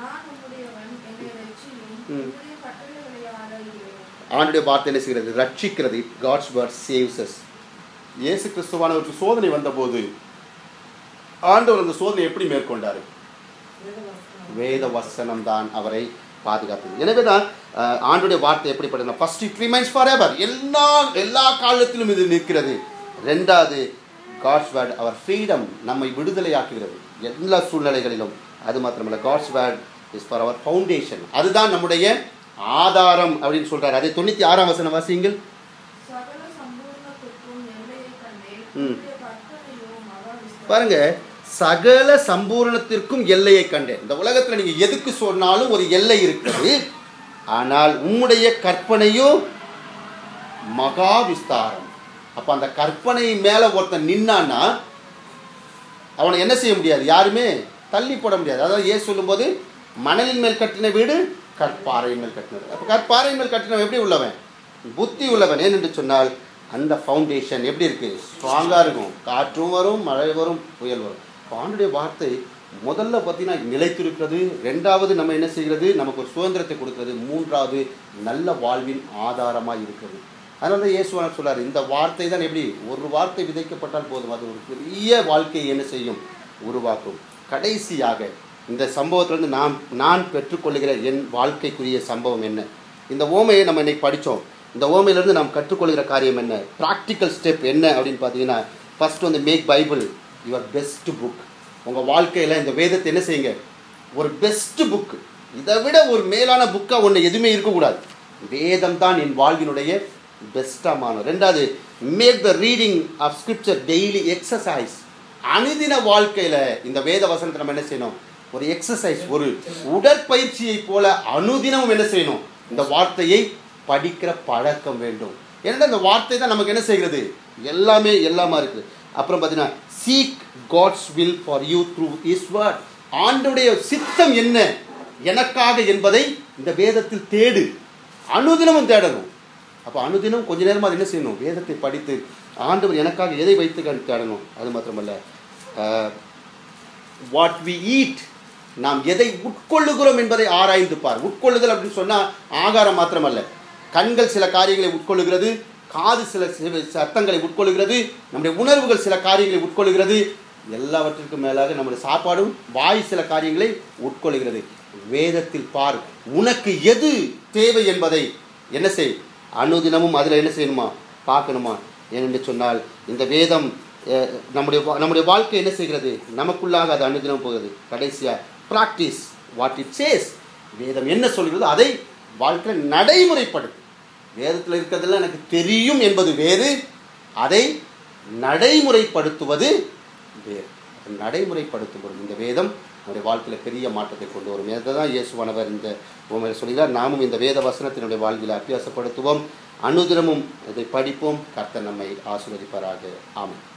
ஆண்டுடைய வார்த்தை என்ன செய்கிறது? ரட்சிக்கிறது. God's word saves us. இயேசு கிறிஸ்துவானவருக்கு சோதனை வந்தபோது ஆண்டவர் அந்த சோதனை எப்படி மேற்கொண்டார்? வேத வசனம் தான் அவரை பாதுகாத்தது. எனவே தான் ஆண்டுடைய வார்த்தை எப்படிப்பட்டது? First it remains forever. எல்லா எல்லா காலத்திலும் இது நிற்கிறது. ரெண்டாவது God's word our freedom, நம்மை விடுதலையாக்குகிறது எல்லா சூழ்நிலைகளிலும். அது மாத்திரமல்ல, God's word is for our foundation. அதுதான் நம்முடைய ஆதாரம் அப்படின்னு சொல்றாரு. அதே தொண்ணூற்றி ஆறாம் வசனம் வாசியுங்கள். ம் பாருங்க, சகல சம்பூரணத்திற்கும் எல்லையை கண்டேன். இந்த உலகத்தில் நீங்க எதுக்கு சொன்னாலும் ஒரு எல்லை இருக்கிறது. ஆனால் உம்முடைய கற்பனையோ மகா விஸ்தாரம். அப்ப அந்த கற்பனை மேல ஒருத்தன் நின்னான்னா அவனை என்ன செய்ய முடியாது? யாருமே தள்ளி போட முடியாது. அதாவது ஏன் சொல்லும்போது மணலின் மேல் கட்டின வீடு கற்பாறை மேல் கட்டினது. அப்போ கற்பாறை மேல் கட்டினவன் எப்படி உள்ளவன்? புத்தி உள்ளவன். ஏனென்று சொன்னால் அந்த ஃபவுண்டேஷன் எப்படி இருக்கு? ஸ்ட்ராங்காக இருக்கும். காற்றும் வரும், மழை வரும், புயல் வரும். ஆண்டுடைய வார்த்தை முதல்ல பார்த்தீங்கன்னா நிலைத்திருக்கிறது. ரெண்டாவது நம்ம என்ன செய்கிறது? நமக்கு ஒரு சுதந்திரத்தை கொடுக்கிறது. மூன்றாவது நல்ல வாழ்வின் ஆதாரமாக இருக்கிறது. அதனால தான் இயேசுவான சொல்லார், இந்த வார்த்தை தான் எப்படி ஒரு வார்த்தை விதைக்கப்பட்டால் போதும், அது ஒரு பெரிய வாழ்க்கையை என்ன செய்யும்? உருவாக்கும். கடைசியாக இந்த சம்பவத்திலிருந்து நாம் நான் பெற்றுக்கொள்ளுகிற என் வாழ்க்கைக்குரிய சம்பவம் என்ன? இந்த ஓமையை நம்ம இன்னைக்கு படித்தோம். இந்த ஓமையிலிருந்து நாம் கற்றுக்கொள்கிற காரியம் என்ன? ப்ராக்டிக்கல் ஸ்டெப் என்ன அப்படின்னு பார்த்தீங்கன்னா, ஃபர்ஸ்ட் வந்து make Bible your best book. உங்கள் வாழ்க்கையில் இந்த வேதத்தை என்ன செய்யுங்க? ஒரு பெஸ்ட் புக்கு. இதை விட ஒரு மேலான புக்காக ஒன்று எதுவுமே இருக்கக்கூடாது. வேதம் தான் என் வாழ்வினுடைய பெஸ்டாமான. ரெண்டாவது, make the reading of scripture daily exercise. அனுதின வாழ்க்கையில் இந்த வேத வசனத்தை நம்ம என்ன செய்யணும்? ஒரு எக்ஸசைஸ், ஒரு உடற்பயிற்சியை போல அனுதினமும் என்ன செய்யணும்? இந்த வார்த்தையை படிக்கிற பழக்கம் வேண்டும். ஏன்னா இந்த வார்த்தை தான் நமக்கு என்ன செய்கிறது? எல்லாமே எல்லாமா இருக்குது. அப்புறம் பார்த்தீங்கன்னா, seek God's will for you through his word. ஆண்டவருடைய சித்தம் என்ன எனக்காக என்பதை இந்த வேதத்தில் தேடு. அனுதினமும் தேடணும். அப்போ அனுதினம் கொஞ்ச நேரமாக அது என்ன செய்யணும்? வேதத்தை படித்து ஆண்டவர் எனக்காக எதை வைத்து தேடணும். அது மாத்திரமல்ல, வாட் வி ஈட், நாம் எதை உட்கொள்ளுகிறோம் என்பதை ஆராய்ந்து பார். உட்கொள்ளுதல் அப்படின்னு சொன்னால் ஆகாரம் மாத்திரமல்ல. கண்கள் சில காரியங்களை உட்கொள்ளுகிறது, காது சில சத்தங்களை உட்கொள்ளுகிறது, நம்முடைய உணர்வுகள் சில காரியங்களை உட்கொள்ளுகிறது. எல்லாவற்றிற்கும் மேலாக நம்முடைய சாப்பாடும் வாய் சில காரியங்களை உட்கொள்ளுகிறது. வேதத்தில் பார், உனக்கு எது தேவை என்பதை என்ன செய்? அனுதினமும் அதில் என்ன செய்யணுமா? பார்க்கணுமா? ஏனென்று சொன்னால் இந்த வேதம் நம்முடைய நம்முடைய வாழ்க்கை என்ன செய்கிறது? நமக்குள்ளாக அது அனுதினம் போகிறது. கடைசியாக ப்ராக்டிஸ் வாட் இட் சேஸ். வேதம் என்ன சொல்கிறதோ அதை வாழ்க்கையில் நடைமுறைப்படுத்து. வேதத்தில் இருக்கிறதெல்லாம் எனக்கு தெரியும் என்பது வேறு, அதை நடைமுறைப்படுத்துவது வேறு. நடைமுறைப்படுத்தும் இந்த வேதம் நம்முடைய வாழ்க்கையில் பெரிய மாற்றத்தை கொண்டு வரும். இதை தான் இயேசுவானவர் இந்த உண்மையை சொல்கிறார். நாமும் இந்த வேத வசனத்தினுடைய வாழ்வில் அபியாசப்படுத்துவோம், அனுதினமும் இதை படிப்போம். கர்த்தர் நம்மை ஆசீர்வதிப்பாராக. ஆமென்.